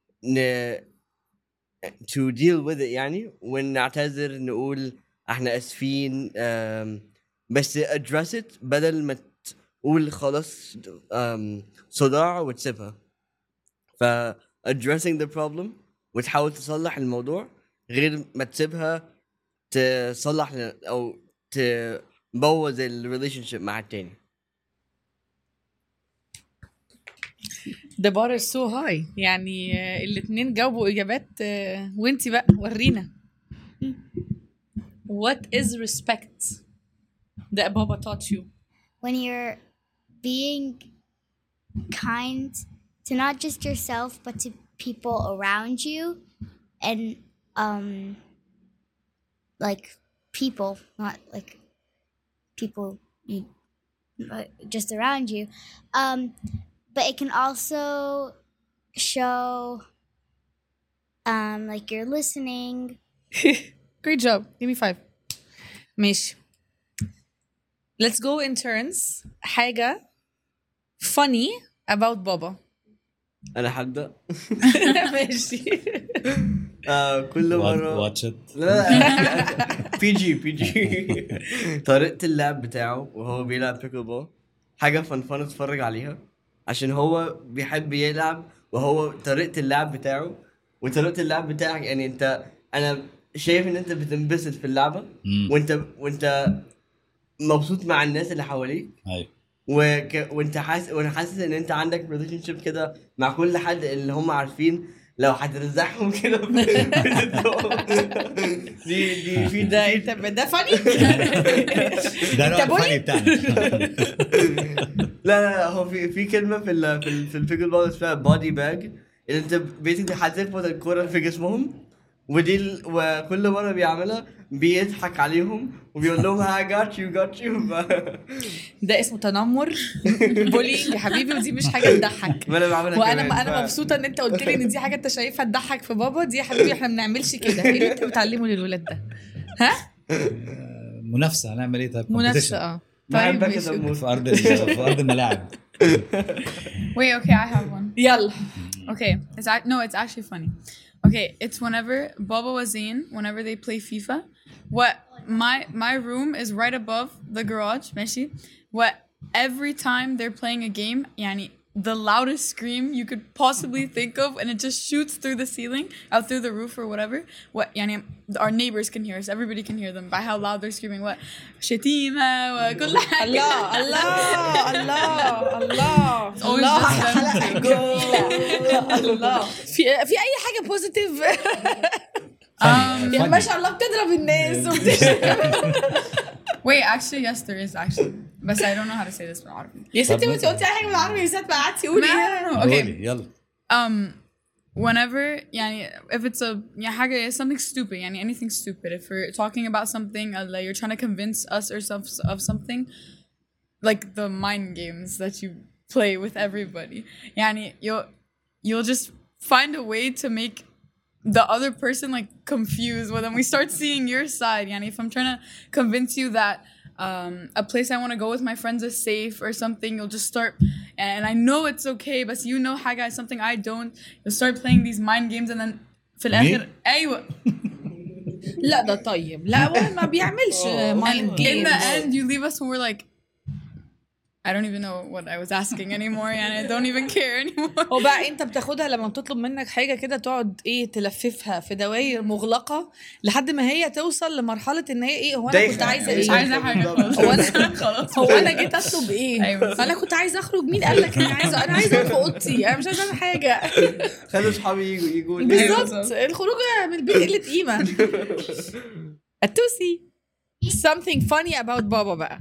to deal with it يعني ونعتذر نقول احنا اسفين. بس address it بدل ما تقول خلاص صداع وتسيبها. ف addressing the problem وتحاول تصلح الموضوع غير ما تسيبها تصلح او تبوظ الريليشن مع التاني. The bar is so high. يعني الاتنين جاوبوا إجابات وانتي بقى ورينا. What is respect that Baba taught you? When you're being kind to not just yourself but to people around you, and like people, not like people you just around you, but it can also show like you're listening. Great job. Give me 5. ماشي. Let's go in turns. حاجة funny about Baba. انا هبدا. ماشي. كل مره واتش ات. لا بي جي طريقه اللعب بتاعه وهو بيلعب بيكل بول حاجه فن اتفرج عليها عشان هو بيحب يلعب وهو طريقه اللعب بتاعه وطريقه اللعب بتاعك يعني انا شايف ان انت بتنبسط في اللعبه وانت مبسوط مع الناس اللي حواليك. ايوه وانت حاسس ان انت عندك ريليشن شيب كده مع كل حد اللي هم عارفين لو هترزعهم كده دي في ده funny. ده نوع الفني بتاعنا. لا هو في كلمه في الفيجل بول اسمها بودي باج اللي انت بيسكلي هتربط الكوره في جسمهم وكل مره بيعملها بيضحك عليهم وبيقول لهم I got you. ده اسمه تنمر بولينج يا حبيبي ودي مش حاجه تضحك. وانا مبسوطه ان انت قلت لي ان دي حاجه انت شايفها تضحك في بابا. دي يا حبيبي احنا ما بنعملش كده. ايه اللي انت بتعلمه للولاد ده؟ ها منافسه هنعمل ايه؟ طيب منافسه. طيب في ارض الملاعب. Wait, okay, I have one. يلا. Okay, it's actually funny. Okay, it's whenever Baba was in, whenever they play FIFA, my room is right above the garage, ماشي. Every time they're playing a game, يعني the loudest scream you could possibly think of, and it just shoots through the ceiling, out through the roof or whatever. يعني our neighbors can hear us, everybody can hear them by how loud they're screaming. شتيمة وكل حاجة. الله. الله. في أي حاجة positive. ما شاء الله بتضرب الناس. Wait, actually, yes, there is actually. But I don't know how to say this بالعربي. يا ستي وانت قلتي أي حاجة بالعربي يا ستي بقى قعدتي قولي. No. Okay. يلا. Whenever يعني if it's حاجة something stupid يعني anything stupid, if we're talking about something like you're trying to convince us or of something, like the mind games that you play with everybody, يعني you'll just find a way to make the other person like confused when we start seeing your side. يعني if I'm trying to convince you that a place I want to go with my friends is safe or something, you'll just start, and I know it's okay but you know حاجة is something I don't, you'll start playing these mind games and then في الآخر أيوة. لا ده طيب. لا هو ما بيعملش mind games. In the end you leave us when we're like I don't even know what I was asking anymore and I don't even care anymore. وبقى انت بتاخدها لما بتطلب منك حاجه كده تقعد تلففها في دوائر مغلقه لحد ما هي توصل لمرحله ان هي هو انا كنت عايزه مش عايزه حاجه خلاص. هو انا جيت اطلب أيوة. فانا كنت عايزه اخرج. مين قال لك انا عايزه اقعد في اوضتي؟ انا مش عايزه اعمل حاجه. خلوا اصحابي يجوا بالظبط. الخروج من البيت قله قيمه. التوسي something funny about بابا بقى.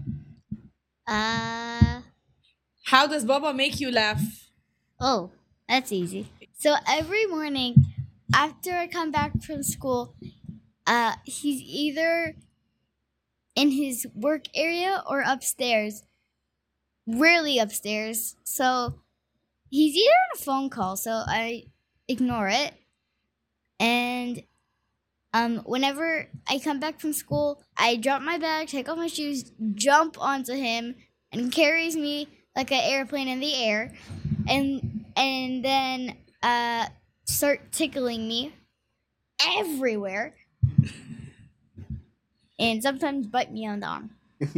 How does Baba make you laugh? Oh, that's easy. So every morning after I come back from school, he's either in his work area or upstairs. Rarely upstairs. So he's either on a phone call, so I ignore it. And whenever I come back from school, I drop my bag, take off my shoes, jump onto him, and carries me like an airplane in the air, and then start tickling me everywhere, and sometimes bite me on the arm.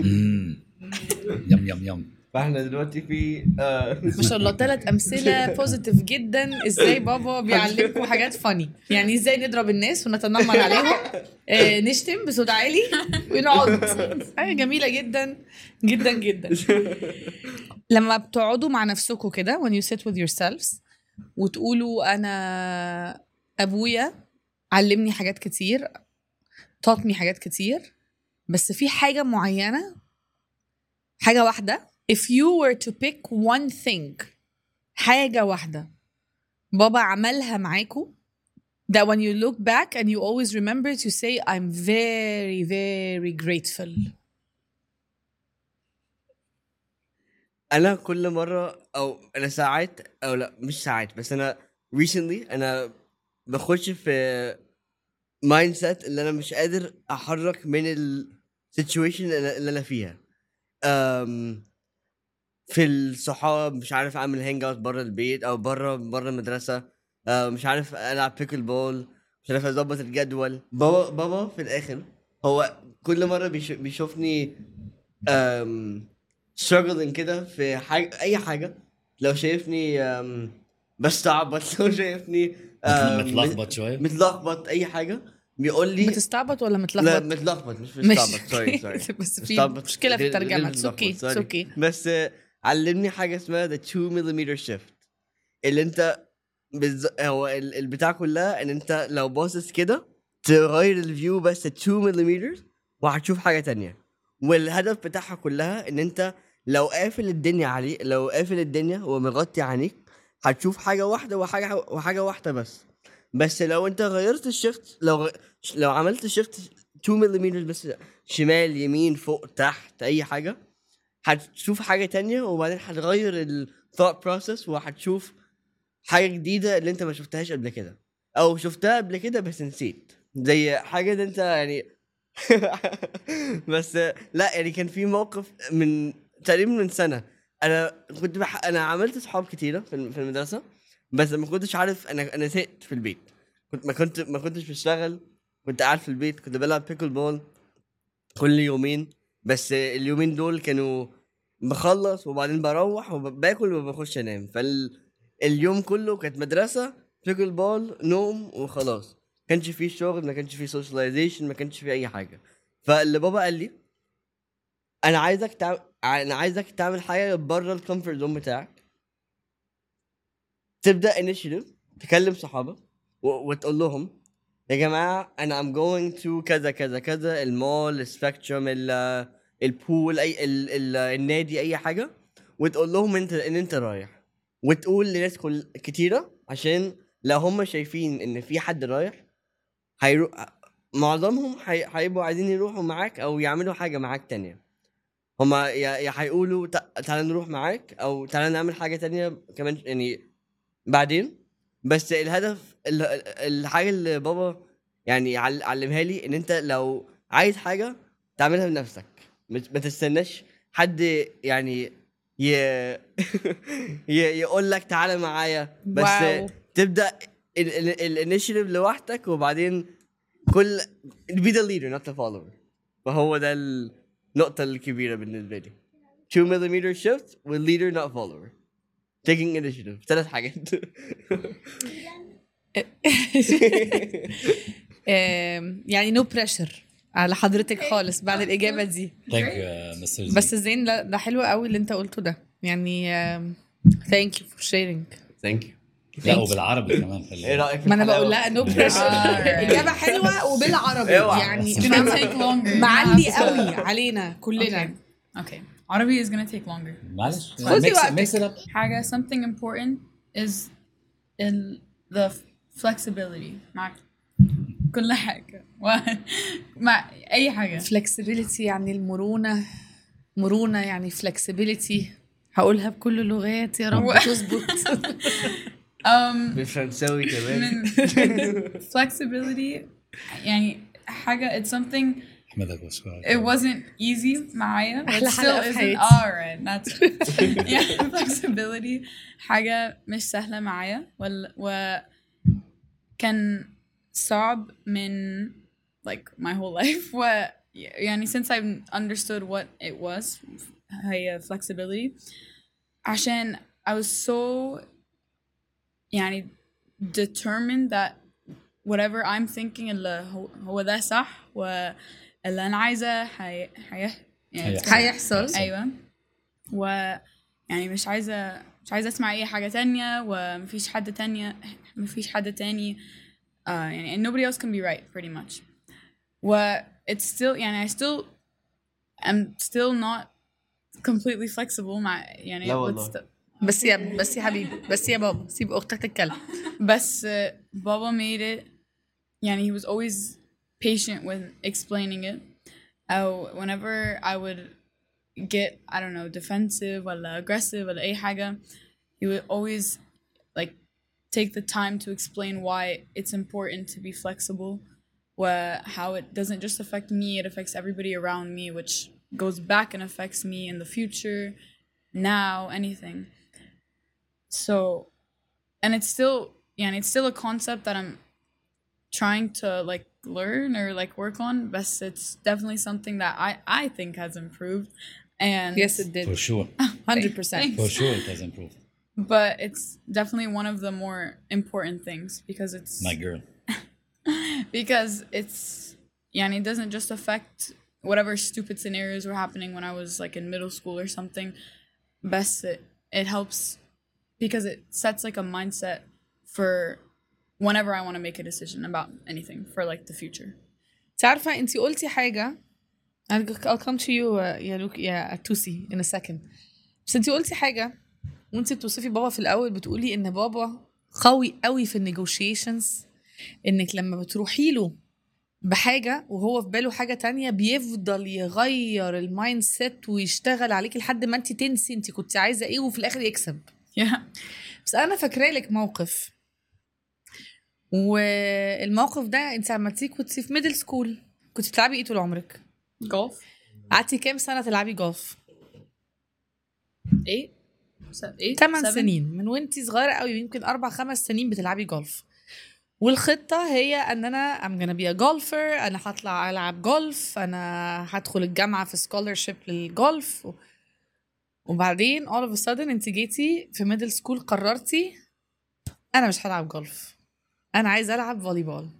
يم يم يم. فاحنا دلوقتي في ما شاء الله 3 أمثلة بوزيتيف جدا ازاي بابا بيعلمكم حاجات فاني. يعني ازاي نضرب الناس ونتنمر عليهم، نشتم بصوت عالي ونقعد. حاجة جميلة جدا جدا جدا. لما بتقعدوا مع نفسكم كده when you sit with yourselves وتقولوا أنا أبويا علمني حاجات كتير، taught me حاجات كتير، بس في حاجة معينة، حاجة واحدة if you were to pick one thing، حاجة واحدة بابا عملها معاكو that when you look back and you always remember to say I'm very very grateful. انا كل مره او انا ساعات او لا مش ساعات بس انا recently انا بخش في مايند سيت اللي انا مش قادر احرك من السيتويشن اللي انا فيها. في الصحاب مش عارف اعمل هانج اوت بره البيت او بره المدرسه، مش عارف العب بيكل بول، مش عارف اظبط الجدول. بابا في الاخر هو كل مره بيشوفني struggling كده في حاجه، اي حاجه. لو شايفني بستعبط، لو شايفني متلخبط شويه، متلخبط اي حاجه بيقول لي بتستعبط ولا متلخبط؟ لا متلخبط مش بستعبط، سوري بس في مشكلة في الترجمة. اوكي بس علمني حاجه اسمها the 2 mm shift، اللي انت هو البتاع كلها ان انت لو باصص كده تغير الفيو بس 2 ملم وهتشوف حاجه تانية. والهدف بتاعها كلها ان انت لو قافل الدنيا ومغطي عينيك هتشوف حاجه واحده وحاجه واحده بس لو انت غيرت الشيفت، لو عملت شيفت 2 ملم بس، شمال يمين فوق تحت اي حاجه، هتشوف حاجه تانية. وبعدين هتغير الثوت بروسيس وهتشوف حاجه جديده اللي انت ما شفتهاش قبل كده او شفتها قبل كده بس نسيت، زي حاجه اللي انت يعني بس لا يعني كان في موقف من تقريبا من سنه، انا كنت انا عملت صحاب كتيره في المدرسه، بس ما كنتش عارف انا زهقت في البيت. ما كنتش بشتغل، كنت قاعد في البيت، كنت بلعب بيكل بول كل يومين. بس اليومين دول كانوا بخلص وبعدين بروح وباكل وبخش انام، فاليوم كله كانت مدرسه بيكل بول نوم وخلاص. كانش فيه شغل، ما كانش فيه سوشياليزيشن، ما كانش فيه اي حاجه. فاللي بابا قال لي انا عايزك تعمل حاجه بره الكومفورت زون بتاعك، تبدا انيشيتيف، تكلم صحابك وتقول لهم يا جماعه انا I'm going to كذا كذا كذا، المول، السبيكتروم، البول، اي النادي، اي حاجه، وتقول لهم ان انت رايح، وتقول لناس كتيره، عشان لو هم شايفين ان في حد رايح معظمهم هيبقوا عايزين يروحوا معاك او يعملوا حاجه معاك تانية. هما يا هيقولوا تعال نروح معاك او تعال نعمل حاجه تانية كمان يعني بعدين. بس الهدف الحاجه اللي بابا يعني علمها لي ان انت لو عايز حاجه تعملها بنفسك، ما تستناش حد يعني يقول لك تعال معايا، بس واو. تبدا الانيشيتيف لوحدك، وبعدين كل be the leader not the follower. فهو ده النقطة الكبيرة بالنسبة لي. 2 mm shift with leader not follower. Taking initiative. 3 حاجات. يعني no pressure على حضرتك خالص بعد الإجابة دي. Thank you Mr. Z. بس زين ده حلو قوي اللي انت قلته ده يعني. Thank you for sharing. Thank you. لا وبالعربي كمان. ايه رأيك؟ ما انا بقول لها no pressure. إجابة حلوة وبالعربي يعني. It's gonna take longer. معلي قوي علينا كلنا. Okay. Arabic is gonna take longer. معلش. Mix it up. حاجة something important is the flexibility مع كل حاجة مع أي حاجة. flexibility يعني المرونة، مرونة يعني flexibility. هقولها بكل اللغات يا رب تظبط. بالفرنساوي كمان. من flexibility يعني حاجة it's something احمدك بشكرك. it wasn't easy معايا but أحلى still حلقة في isn't حياتي. alright that's yeah flexibility حاجة مش سهلة معايا وكان صعب من like my whole life يعني since I've understood what it was هي flexibility عشان I was so يعني determined that whatever I'm thinking اللي هو ده صح واللي أنا عايزة هيحصل. أيوة يعني مش عايزة أسمع أي حاجة تانية ومفيش حد تاني يعني and nobody else can be right pretty much it's still يعني I'm still not completely flexible مع يعني لا والله. بس يا حبيبي بس يا بابا سيب اختك تتكلم. بس بابا made it يعني he was always patient with explaining it whenever I would get I don't know defensive ولا aggressive ولا أي حاجة he would always like take the time to explain why it's important to be flexible how it doesn't just affect me, it affects everybody around me, which goes back and affects me in the future, now, anything. So, and it's still a concept that I'm trying to like learn or like work on, but it's definitely something that I think has improved. And Yes, it did. For sure. 100%. For sure it has improved. But it's definitely one of the more important things because it's My girl. because it's يعني it doesn't just affect whatever stupid scenarios were happening when I was like in middle school or something but it helps because it sets like a mindset for whenever I want to make a decision about anything for like the future. تعرفة انتي قلتي حاجة I'll come to you يا توسي in a second. بس انتي قلتي حاجة وانتي بتوصفي بابا في الأول بتقولي ان بابا قوي قوي في النيجوشيشنز انك لما بتروحي له بحاجة وهو في باله حاجة تانية بيفضل يغير المايند سيت ويشتغل عليكي لحد ما انتي تنسي انتي كنت عايزة ايه وفي الآخر يكسب. Yeah. بس أنا فاكرة لك موقف والموقف ده انت عملتيه كنت في ميدل سكول كنت بتلعبي ايه طول عمرك؟ Golf. قعدتي كام سنة تلعبي جولف؟ 8 8 سنين من وانتي صغيرة قوي يمكن 4-5 سنين بتلعبي جولف والخطة هي ان انا I'm gonna be a golfer انا هطلع العب جولف انا هدخل الجامعة في scholarship للجولف وبعدين all of a sudden انتي جيتي في ميدل سكول قررتي انا مش هلعب جولف انا عايزة العب فوليبول.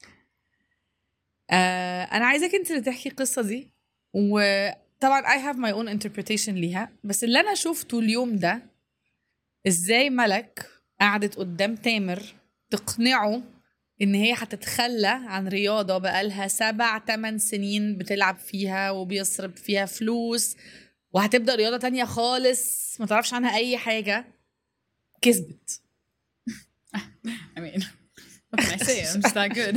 انا عايزاك انت اللي تحكي القصة دي وطبعا I have my own interpretation ليها بس اللي انا شفته اليوم ده ازاي ملك قعدت قدام تامر تقنعه ان هي هتتخلى عن رياضة بقالها 7-8 سنين بتلعب فيها وبيصرف فيها فلوس وهتبدأ رياضة تانية خالص ما تعرفش عنها اي حاجة كسبت. I mean, what can I say? I'm just that good.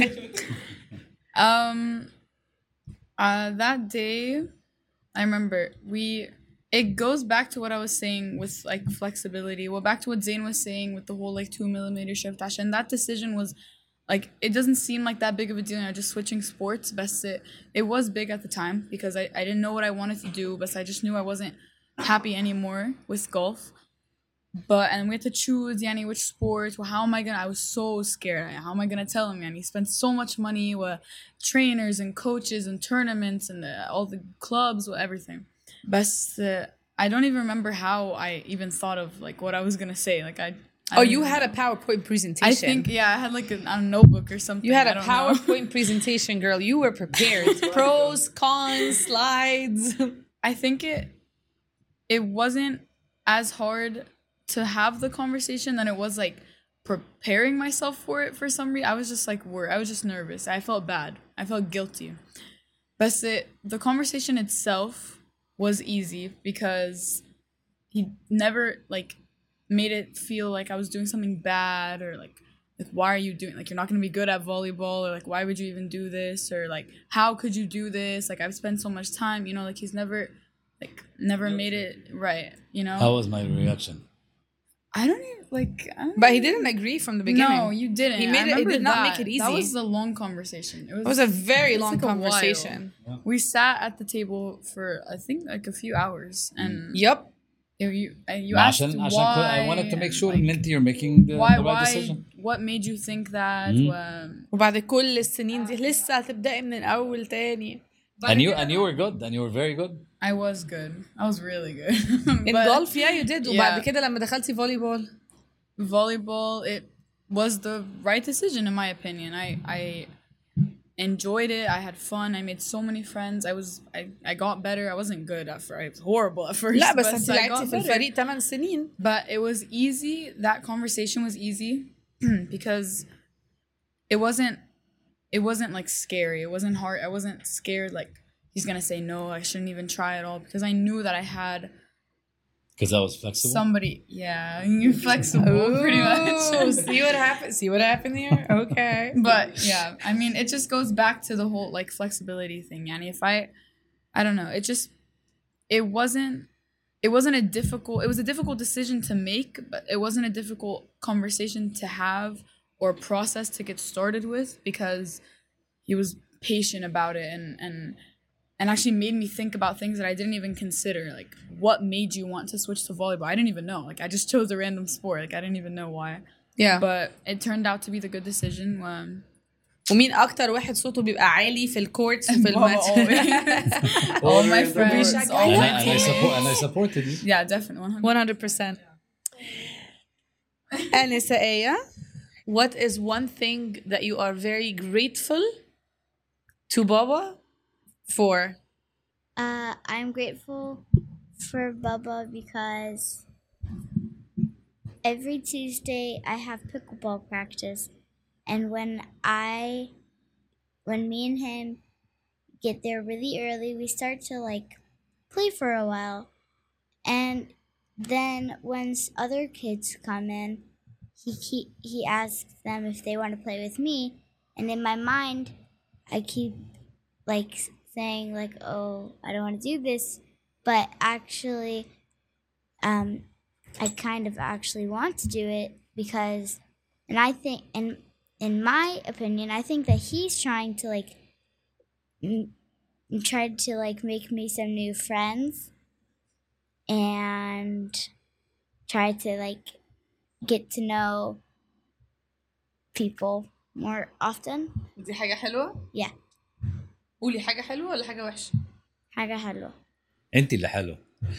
That day, I remember it goes back to what I was saying with like flexibility. Well, back to what Zayn was saying with the whole like 2mm shift. And that decision was like, it doesn't seem like that big of a deal. Just switching sports, but it was big at the time because I didn't know what I wanted to do, but I just knew I wasn't happy anymore with golf. And we had to choose yani which sports. Well, I was so scared. How am I gonna tell him? He spent so much money with trainers and coaches and tournaments and all the clubs with everything. But I don't even remember how I even thought of like what I was gonna say. Like I you had a PowerPoint presentation. I think I had like a notebook or something. You had a PowerPoint presentation, girl. You were prepared. Pros, cons, slides. I think it wasn't as hard to have the conversation than it was like preparing myself for it for some reason. I was just like worried. I was just nervous. I felt bad. I felt guilty. But the conversation itself was easy because he never like made it feel like I was doing something bad or like why are you doing like you're not going to be good at volleyball or like why would you even do this or like how could you do this? Like I've spent so much time, like he's never like never made it right, you know. How was my reaction? I don't even like. I don't But he even- didn't agree from the beginning. No, you didn't. He made I it- he remember did not that. make it That easy. was a long conversation. It was a very It's long like a while. conversation. We sat at the table for I think like a few hours, and Yup. you ما asked عشان why. I wanted to make and, sure like, that you're making the right why decision. what made you think that وبعد كل السنين دي لسه هتبدأي من الأول تاني. And you were good, and you were very good. I was good. I was really good. In But golf, yeah, you did. وبعد Yeah. كده لما دخلتي volleyball. volleyball, it was the right decision in my opinion. I enjoyed it. I had fun. I made so many friends. I got better. I wasn't good at first. I was horrible at first. لا بس but انت I لعبتي got في better. الفريق 8 سنين. But it was easy. That conversation was easy because it wasn't like scary. It wasn't hard. I wasn't scared like he's gonna say no. I shouldn't even try at all because I knew that I had Because I was flexible. somebody. Yeah, you're flexible pretty much. Ooh, see what happened here? Okay. But yeah, I mean, it just goes back to the whole like flexibility thing. And if I don't know, it wasn't a difficult. It was a difficult decision to make, but it wasn't a difficult conversation to have or process to get started with because he was patient about it and actually made me think about things that I didn't even consider. Like, what made you want to switch to volleyball? I didn't even know. Like, I just chose a random sport. Like, I didn't even know why. Yeah. But it turned out to be the good decision. ومين أكتر واحد صوته بيبقى عالي في الكورتس في Baba الماتش؟ always. All my friends. بيشجع All and, my I, and, I team. support, and I supported you. Yeah, definitely. 100%. 100%. Anissa Aya, what is one thing that you are very grateful to Baba for? I'm grateful for Bubba because every Tuesday I have pickleball practice, and when me and him get there really early, we start to like play for a while, and then when other kids come in, he asks them if they want to play with me, and in my mind I keep like saying like, oh, I don't want to do this, but actually I kind of actually want to do it because, and I think, and in my opinion, I think that he's trying to like tried to like make me some new friends and try to like get to know people more often. دي حاجة حلوة؟ Yeah. قولي حاجة حلوة ولا حاجة وحشة؟ حاجة حلوة. انت اللي حلو.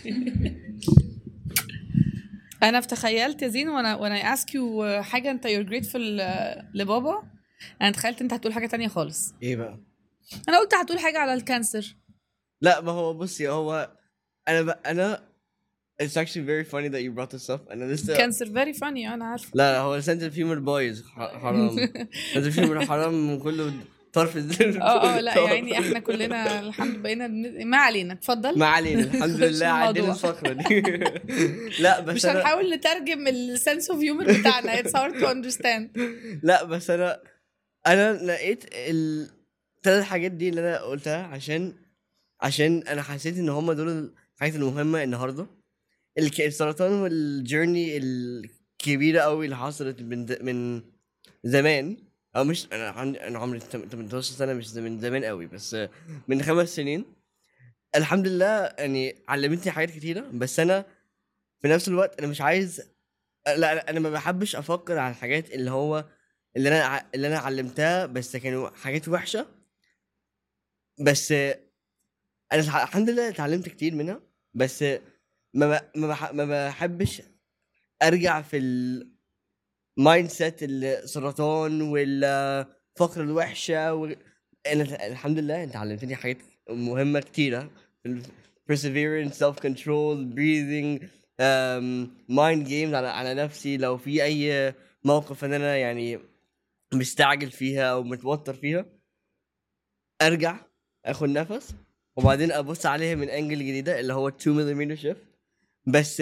أنا تخيلت يا زين وانا ask you حاجة انت you're grateful لبابا. أنا تخيلت انت هتقول حاجة تانية خالص. ايه بقى؟ أنا قلت هتقول حاجة على الكانسر. لا ما هو بصي هو انا it's actually very funny that you brought this up. انا لسه كانسر very funny أنا عارفة. لا هو سنت الفيومر بايظ حرام. سنت الفيومر حرام كله طرف لا يعني احنا كلنا الحمد لله بقينا ما علينا. اتفضل. ما علينا الحمد نخش لله عدينا الموضوع. الفقرة دي. لا بس مش أنا هنحاول نترجم السنس اوف هيومر بتاعنا. it's hard to understand. لا بس انا لقيت الثلاث حاجات دي اللي انا قلتها عشان انا حسيت ان هم دول الحاجات المهمة النهارده. السرطان والجيرني الكبيرة قوي اللي حصلت من زمان، او مش انا عمري 18 سنة، مش من زمان قوي بس من 5 سنين. الحمد لله يعني علمتني حاجات كتيرة، بس انا في نفس الوقت انا مش عايز، لا انا ما بحبش افكر على الحاجات اللي انا علمتها بس كانوا حاجات وحشة. بس انا الحمد لله اتعلمت كتير منها، بس ما بحبش ارجع في المايند سيت السرطان والفقر الوحشه انا الحمد لله انت علمتني حاجات مهمه كتيره، perseverance, self control, breathing, mind games على نفسي. لو في اي موقف ان انا يعني مستعجل فيها او متوتر فيها، ارجع اخد نفس وبعدين ابص عليها من انجل جديده اللي هو 2 mm shift. بس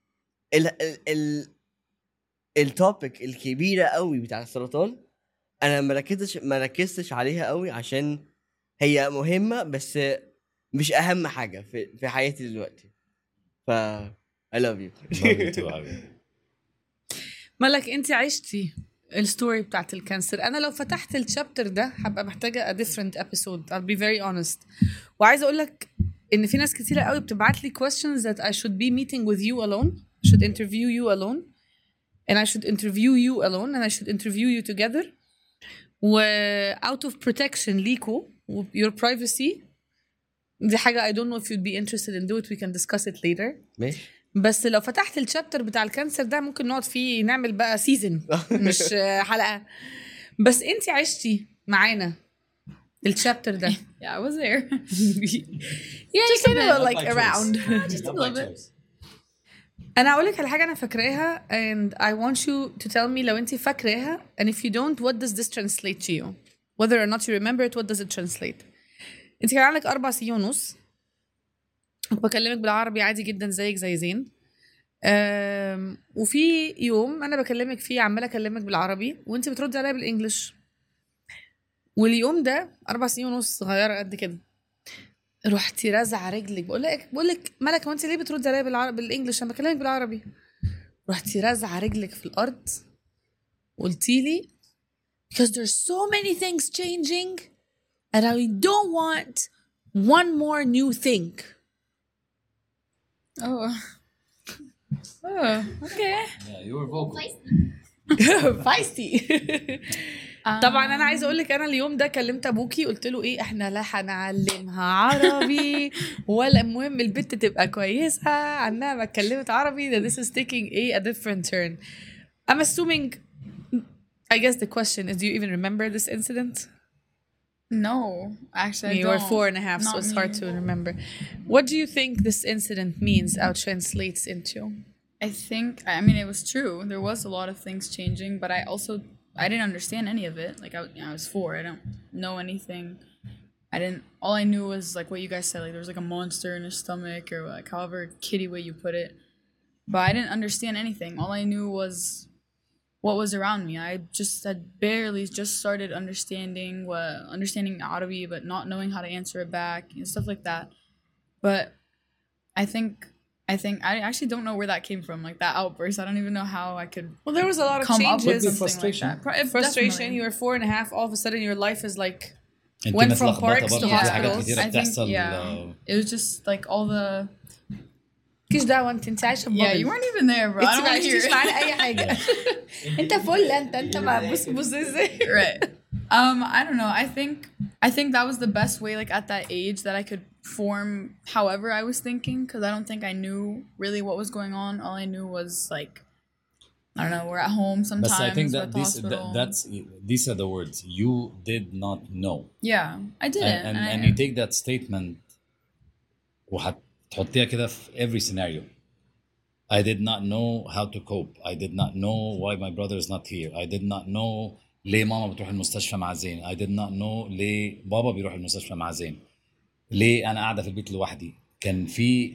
التوبيك الكبيره قوي بتاع السرطان انا ما ركزتش عليها قوي عشان هي مهمه، بس مش اهم حاجه في حياتي دلوقتي. ف I love you. Love you too, حبيبي. ملك انت عشتي الستوري بتاعت الكانسر. انا لو فتحت الشابتر ده هبقى محتاجه a different episode. I'll be very honest. وعايزه اقول لك ان في ناس كتيره قوي بتبعت لي questions that I should be meeting with you alone, I should interview you alone, and I should interview you alone, and I should interview you together. و out of protection ليكو و your privacy. دي حاجه I don't know if you'd be interested in do it, we can discuss it later. ماشي. بس لو فتحت الشابتر بتاع الكانسر ده ممكن نقعد فيه نعمل بقى سيزن مش حلقة. بس انتي عشتي معانا الشابتر ده. Yeah, I was there. Yeah, Just you a kind bit. of like around. Just a little bit. انا هقولك على حاجة انا فاكراها and I want you to tell me لو انتي فاكراها, and if you don't, what does this translate to you? Whether or not you remember it, what does it translate? انتي كان عندك 4 سنين ونص, بكلمك بالعربي عادي جدا زيك زي زين. وفي يوم انا بكلمك فيه عماله اكلمك بالعربي وانت بتردي عليا بالانجلش. واليوم ده 4 سنين ونص, صغيره قد كده, رحتي رازعه رجلك. بقول لك ملك, هو انت ليه بتردي عليا بالانجلش انا بكلمك بالعربي؟ رحتي رازعه رجلك في الارض قلتي لي because there's so many things changing and I don't want one more new thing. Oh. Oh, okay. Yeah, you were vocal. فايستي. طبعا انا عايزه اقول لك انا اليوم ده كلمت ابوكي قلت له ايه, احنا لا هنعلمها عربي ولا المهم البت تبقى كويسه عنها ما اتكلمت عربي. that this is taking a different turn. I'm assuming, I guess the question is, do you even remember this incident? No, actually, I You were don't. 4.5, so Not it's me. hard to remember. What do you think this incident means, or translates into? I think, I mean, it was true. There was a lot of things changing, but I didn't understand any of it. Like, I was 4. I don't know anything. All I knew was, like, what you guys said. Like, there was, like, a monster in her stomach, or, like, however kiddie way you put it. But I didn't understand anything. All I knew was what was around me. I just had barely just started understanding Arabic, but not knowing how to answer it back and stuff like that. But I think I actually don't know where that came from, like that outburst. I don't even know how I could Well, there was a lot of come up with changes. something frustration. like that. Frustration. Definitely. You were 4.5. All of a sudden, your life is like انت went from متلخبطة parks to برضه, في حاجات hospitals. كتيرة I think, بتحصل. yeah. It was just like all the. كيش دعوة, انت عايشة في Yeah, bubble. you weren't even there, bro. I انت don't ما want to hear عشتيش it. معانا اي حاجة. انت فل, انت ما بص ازاي. Right. I don't know. I think that was the best way, like at that age, that I could form however I was thinking, because I don't think I knew really what was going on. All I knew was like, I don't know, we're at home sometimes. But I think we're that at the hospital. these are the words. You did not know. Yeah, I didn't. And you take that statement وهتحطيها كده في every scenario. I did not know how to cope. I did not know why my brother is not here. I did not know ليه ماما بتروح المستشفى مع زين. I did not know ليه بابا بيروح المستشفى مع زين. ليه أنا قاعدة في البيت لوحدي. كان في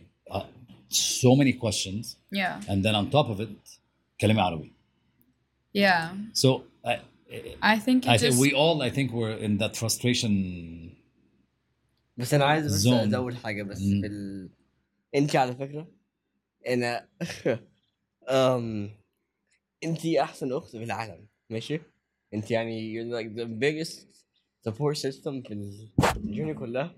so many questions. Yeah. And then on top of it كلامي عربي. Yeah. So I think it just. we all I think were in that frustration. بس انا عايز بس Zone. ازود حاجه بس انت على فكره انا انتي احسن اخت في العالم, ماشي؟ انت يعني you're like the biggest support system في الجوني كلها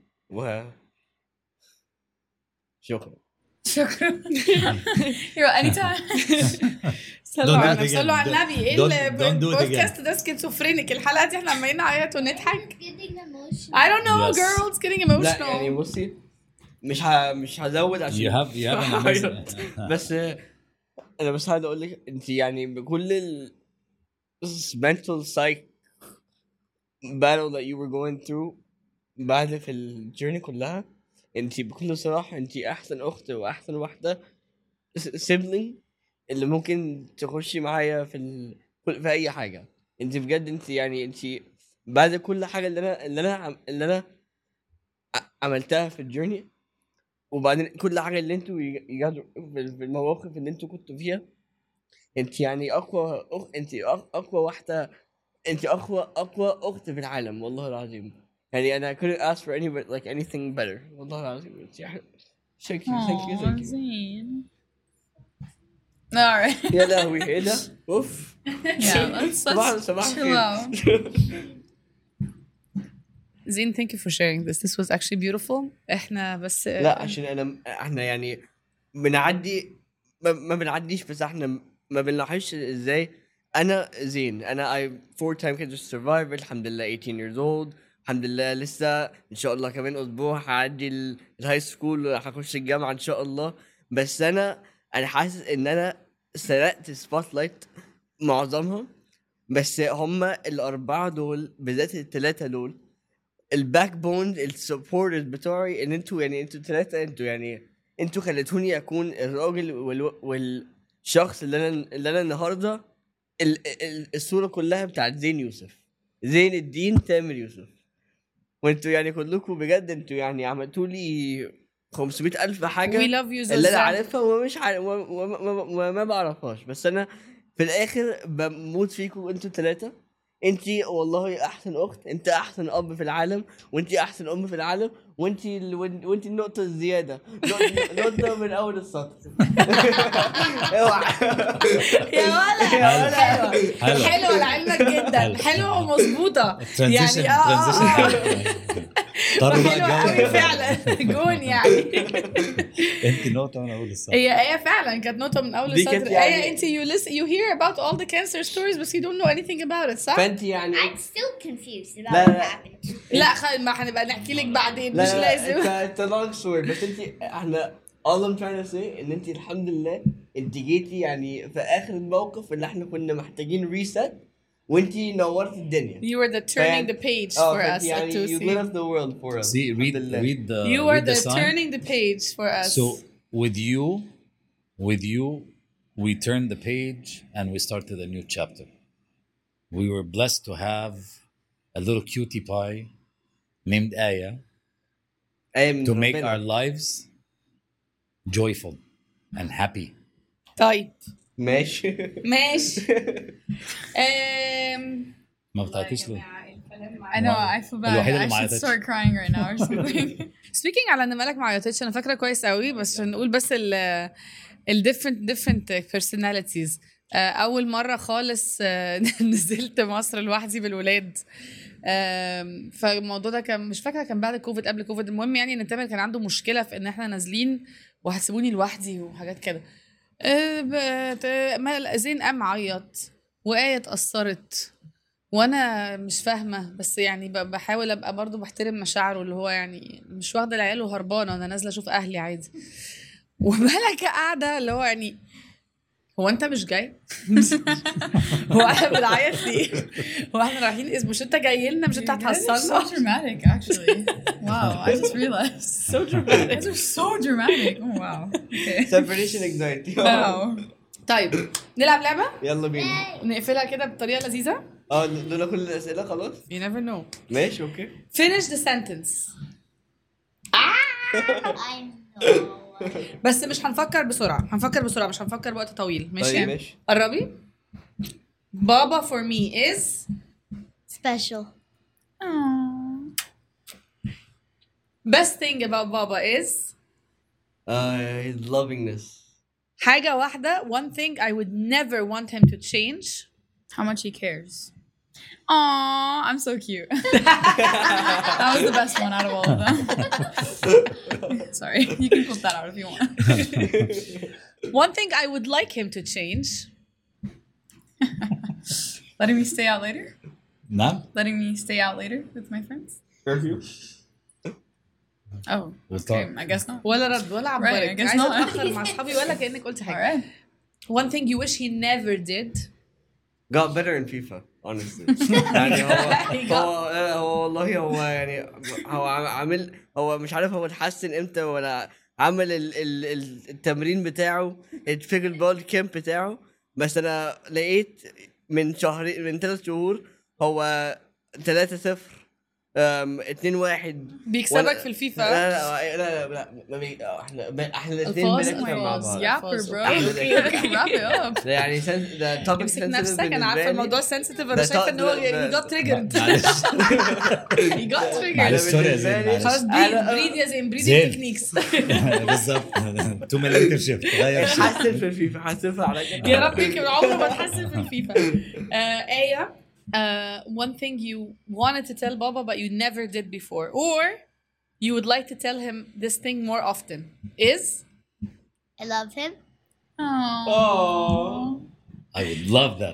شكرا. شكرا. You're anytime. صلوا Don't do على it النبي, again. صلوا على النبي. ايه Don't do it البودكاست ده سكيزوفرينيك. الحلقه دي احنا عمالين نعيط ونضحك. Getting emotional. I don't know, Yes. girl, it's getting لا يعني emotional. بصي مش هزود عشان You have an amazing. بس انا بس عايز اقول لك انت يعني بكل mental psych battle that you were going through بعد في الجيرني كلها, انت بكل صراحه انت احسن اخت واحسن واحده sibling اللي ممكن تخشي معايا في اي حاجه. انت بجد انت يعني انت بعد كل حاجه اللي انا عملتها في الجيرني, وبعدين كل حاجه اللي انتوا في المواقف اللي انتوا كنتوا فيها, انت يعني اقوى واحده, انت اقوى اخت في العالم والله العظيم. يعني أنا couldn't ask for anything better. والله العظيم. Thank you. زين. All right. يا لهوي إيه ده؟ أوف. Yeah, let's chill out. زين, thank you for sharing this. This was actually beautiful. احنا بس لا عشان احنا يعني بنعدي ما بنعديش, بس احنا ما بنلاحظش ازاي. انا زين, انا I 4 time cancer survivor, الحمد لله 18 years old, الحمد لله لسه ان شاء الله كمان اسبوع هعدي الهاي سكول وهخش الجامعه ان شاء الله. بس انا حاسس ان انا سرقت سبوت لايت معظمها, بس هم الاربعه دول بالذات الثلاثه دول الباك بون السبورترز بتوعي, ان انتوا يعني انتوا ثلاثه, انتوا خليتوني اكون الراجل والشخص اللي انا النهارده الصوره كلها بتاعت زين الدين تامر يوسف. وانتوا يعني كلكم بجد انتوا يعني عملتوا لي 500,000 حاجه we love you اللي انا عارفها ومش عارف وما بعرفهاش, بس انا في الاخر بموت فيكم انتوا ثلاثه. انتي والله احسن اخت, انت احسن اب في العالم, وانتي احسن ام في العالم, وانتي النقطه الزياده, نقطه من اول السطر. يا ولا حلوه لعلمك جدا, حلوه ومظبوطه يعني. طروا حلوه قوي بقى فعلا جون يعني. انت نقطه من اول السطر. هي فعلا كانت نقطه من اول دي السطر. كانت يعني- انت you hear about all the cancer stories but you don't know anything about it, صح؟ فانت يعني I'm still confused about لا, what لا. happened. لا ما هنبقى نحكي لك بعدين, مش لا لازم. انت long story, بس انت احنا all I'm trying to say ان انت الحمد لله انت جيتي يعني في اخر الموقف اللي احنا كنا محتاجين ريست, وانت نورت الدنيا. You were the turning the page for us, يعني you Atusi. lit up the world for us. See, read the You were read the the sign. turning the page for us. So with you we turned the page and we started a new chapter. We were blessed to have a little cutie pie named Aya to make our lives joyful and happy. طيب ماشي. ما بتعطيش ليه؟ I know, I feel bad. الوحيدة اللي I ما should عيطتش. start crying right now or something. speaking على ان مالك ما عيطتش, انا فاكره كويس قوي, بس عشان نقول بس ال different personalities. اول مره خالص نزلت مصر لوحدي بالولاد. فالموضوع ده كان مش فاكره كان بعد كوفيد قبل كوفيد. المهم يعني ان تامر كان عنده مشكله في ان احنا نازلين وهتسيبوني لوحدي وحاجات كده. زين قام عيط, وآية اتأثرت, وانا مش فاهمه, بس يعني بحاول ابقى برضو بحترم مشاعره, اللي هو يعني مش واخده العيال وهربانه, وانا نازله اشوف اهلي عادي. وملكه قاعده اللي هو يعني هو انت مش جاي؟ هو احنا بنعيط ليه؟ هو احنا رايحين مش انت جاي لنا, مش انت You guys are هتحصلنا؟ so dramatic, actually. Wow, I just realized. so dramatic. You guys are so dramatic. Oh, wow. Okay. separation anxiety. Wow. طيب نلعب لعبه يلا بينا. نقفلها كده بطريقه لذيذه. دول كل الاسئله خلاص. You never know. ماشي اوكي. Finish the sentence. I know. بس مش هنفكر بسرعة, مش هنفكر بوقت طويل, ماشي؟ طيب ماشي. قربي. بابا for me is Special. Aww. best thing about Baba is his lovingness. حاجة واحدة, one thing I would never want him to change. How much he cares. Aww, I'm so cute. That was the best one out of all of them. Sorry, you can clip that out if you want. One thing I would like him to change. Letting me stay out later? نعم. Letting me stay out later with my friends? Curfew. Oh, okay, I guess not. ولا رد ولا عبرك. Right, I guess عايزة not. أتأخر مع أصحابي ولا كأنك قلت All حاجة. right. One thing you wish he never did. Got better in FIFA honestly. يعني هو والله هو يعني هو عامل, هو مش عارف هو اتحسن امتى ولا عمل التمرين بتاعه, الفيجل بول كامب بتاعه, بس انا لقيت من 3 شهور هو 3-0 2-1 بيكسبك في الفيفا. لا احنا الاثنين الفاظ بنكسب مع بعض. Yapper, bro. أوكي. Wrap it up. ده يعني ده topic امسك sensitive نفسك، انا عارفه بالنسبة لي. الموضوع سنسيتيف، انا ده شايفه ان هو ده- he got triggered. معلش he got triggered. معلش سوري يا زين بالنسبة لي- خلاص معلش بريد يا زين، بريد زين. تكنيكس. بالظبط 2 ملم شيفت غير shift. حسن في الفيفا، حسن في على كده. يا رب يمكن عمره ما تحسن في الفيفا. آية, one thing you wanted to tell Baba but you never did before, or you would like to tell him this thing more often, is I love him. I would love that.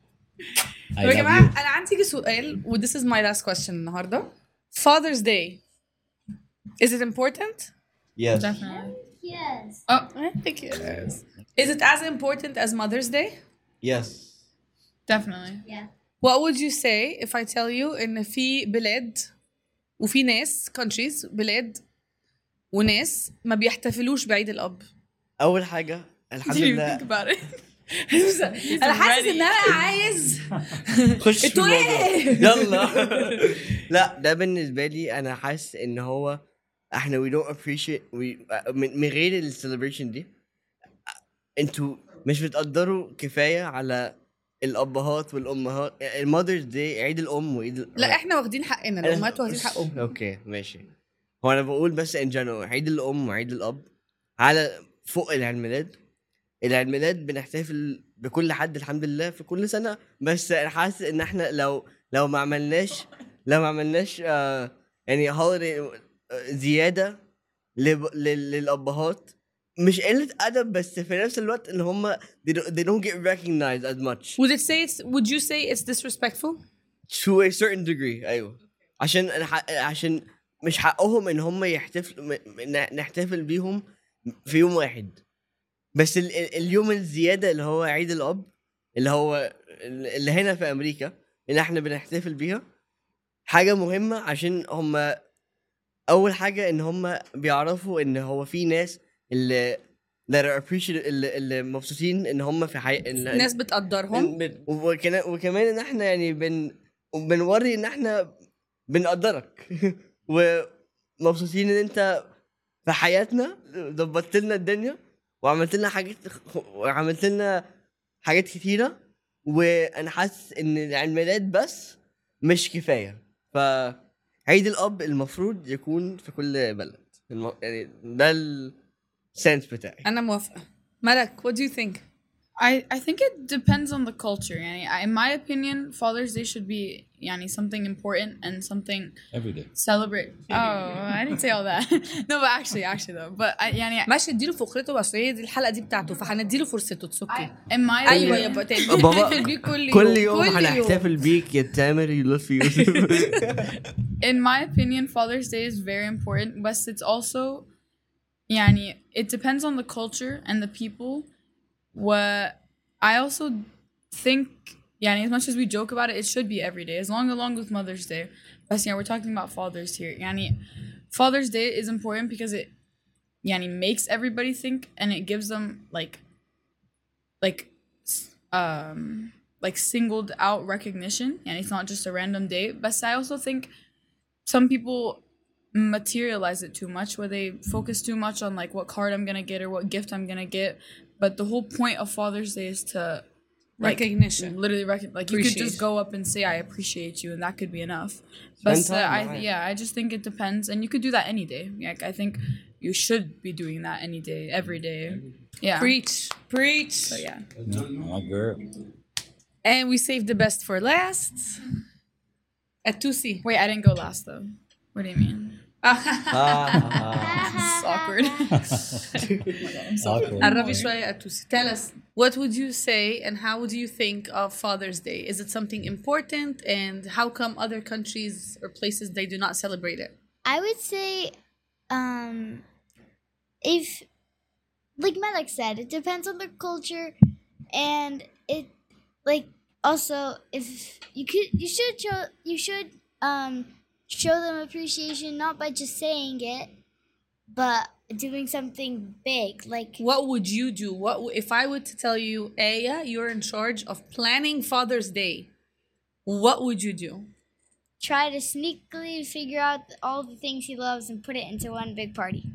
I يا love جماعة you. أنا عندي سؤال و this is my last question النهاردة. Father's Day, is it important? Yes. Definitely. Yes. I think it is. Is it as important as Mother's Day? Yes. Definitely. Yeah. What would you say if I tell you إن في بلاد وفي ناس countries بلاد وناس ما بيحتفلوش بعيد الأب؟ اول حاجه الحمد Did you think لله about it? أنا حاسس إن أنا عايز خش في انتوا الموضوع ايه؟ يلا. لا ده بالنسبه لي انا حاسس ان هو احنا we don't appreciate من غير السليبريشن دي انتوا مش بتقدروا كفايه على الابهات والامهات. المادرز دي عيد الام وعيد لا احنا واخدين حقنا، الأمهات واخدين حقهم. اوكي ماشي. هو انا بقول بس ان جنرال عيد الام وعيد الاب على فوق العيد ميلاد. العيد ميلاد بنحتفل بكل حد الحمد لله في كل سنه، بس انا حاسس ان احنا لو ما عملناش يعني هوليدي زياده للابهات، مش قله ادب بس في نفس الوقت ان هم they don't get recognized as much Would you say it's disrespectful? to a certain degree. ايوه عشان مش حقهم ان هم يحتفلوا نحتفل بيهم في يوم واحد بس. اليوم الزياده اللي هو عيد الاب اللي هنا في امريكا اللي احنا بنحتفل بيها حاجه مهمه، عشان هم اول حاجه ان هم بيعرفوا ان هو في ناس اللي that are appreciated اللي مبسوطين ان هم في ناس بتقدرهم. وكمان ان احنا يعني بنوري ان احنا بنقدرك ومبسوطين ان انت في حياتنا ضبطت لنا الدنيا وعملت لنا حاجات كتيره. وانا حاسس ان العيد ميلاد بس مش كفايه، فعيد الاب المفروض يكون في كل بلد. يعني ده السنس بتاعي. أنا موافقة. ملك, what do you think? I think it depends on the culture. يعني in my opinion, Father's Day should be يعني something important and something Every day. celebrate. Oh, I didn't say all that. No, but actually though. But يعني ماشي اديله فقرته، بس هي دي الحلقة دي بتاعته فهنديله فرصته. تسكي in my أيوة opinion, يا بابا بابا نحتفل بيه كل يوم هنحتفل بيك يا تامر يلطف يوسف. in my opinion, Father's Day is very important, but it's also يعني it depends on the culture and the people. What I also think يعني as much as we joke about it, it should be every day along with Mother's Day. But yeah, we're talking about fathers here. يعني Father's Day is important because it يعني makes everybody think and it gives them like singled out recognition, and it's not just a random day. But I also think some people materialize it too much, where they focus too much on like what card I'm gonna get or what gift I'm gonna get. But the whole point of Father's Day is to recognition. Literally like you could just go up and say I appreciate you, and that could be enough. But I just think it depends, and you could do that any day. Like I think you should be doing that any day, every day. Yeah. Preach. So yeah. My girl. And we saved the best for last. At 2C. Wait, I didn't go last though. What do you mean? It's awkward. Awkward. قربي شوية at 2C. Tell us, what would you say and how would you think of Father's Day? Is it something important, and how come other countries or places they do not celebrate it? I would say, if, like Malak said, it depends on the culture, and it, like, also if you should show them appreciation not by just saying it, but doing something big. Like, What would you do? What if I were to tell you, Aya, you're in charge of planning Father's Day? What would you do? try to sneakily figure out all the things he loves and put it into one big party.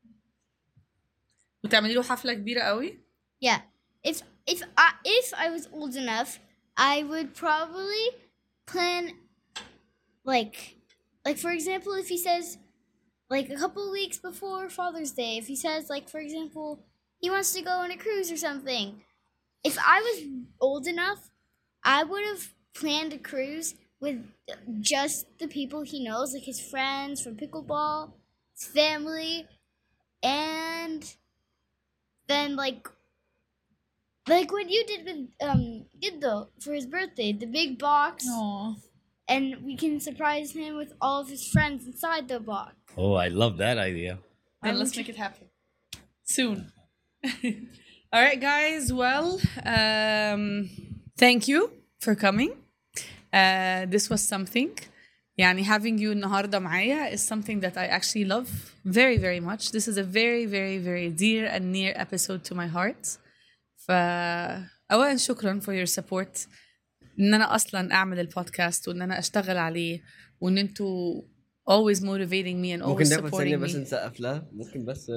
وتعملي له حفلة كبيرة قوي. Yeah. If I was old enough, I would probably plan like for example, if he says like a couple of weeks before Father's Day, if he says like for example, he wants to go on a cruise or something. If I was old enough, I would have planned a cruise with just the people he knows, like his friends from pickleball, his family, and then like what you did with Giddo for his birthday, the big box, and we can surprise him with all of his friends inside the box. Oh, I love that idea. And let's make it happen soon. All right, guys. Well, thank you for coming. This was something. يعني having you النهاردة معايا is something that I actually love very, very much. This is a very, very, very dear and near episode to my heart. أولا شكرا for your support. إن أنا أصلا أعمل البودكاست وإن أنا أشتغل عليه وإن أنتوا always motivating me and always ممكن ناخد supporting ثانية me. بس نسقف لها ممكن بس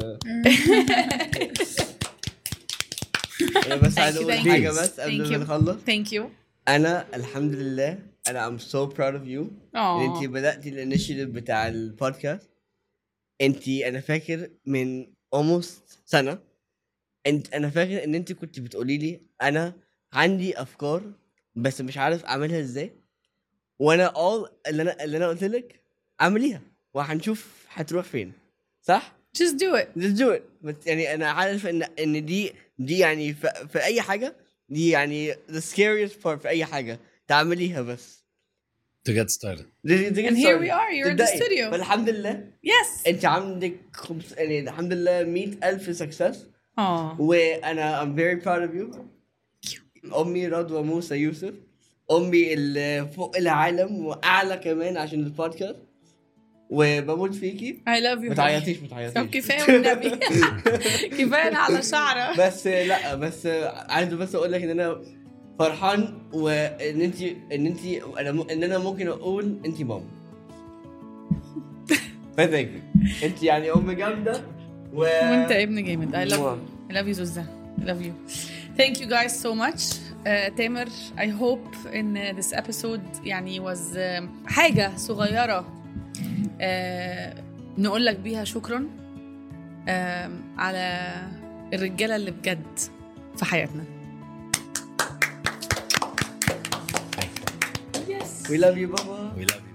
أنا بس عايز أقول Thank you. حاجة بس قبل ما نخلص. Thank you. أنا الحمد لله أنا I'm so proud of you. إن أنتي بدأتي الانيشيتيف بتاع البودكاست. أنتي أنا فاكر من almost سنة. أنا فاكر إن أنتي كنت بتقولي لي أنا عندي أفكار بس مش عارف أعملها إزاي. وأنا اللي أنا قلت لك أعمليها وهنشوف هتروح فين. صح؟ Just do it. Just do it. بس يعني أنا عارف إن دي يعني في أي حاجة دي يعني the scariest part في أي حاجة تعمليها بس. To get started. And here we are. You're in the studio. الحمد لله. Yes. أنت عندك يعني الحمد لله 100,000 success. وأنا I'm very proud of you. أمي رضوى موسى يوسف. أمي اللي فوق العالم وأعلى كمان عشان البودكاست. وبموت فيكي. I love you. متعيطيش. طب كفاية والنبي. كفاية على شعرة. بس لا بس عايز بس اقول لك ان انا فرحان وان ان انا ممكن اقول انت ماما. فثانك انت يعني ام جامده وانت ابن جامد. I love you زوزة. I love you. Thank you guys so much. تامر I hope in this episode يعني was حاجة صغيرة نقول لك بيها شكرا على الرجالة اللي بجد في حياتنا. We love you, Baba. We love you.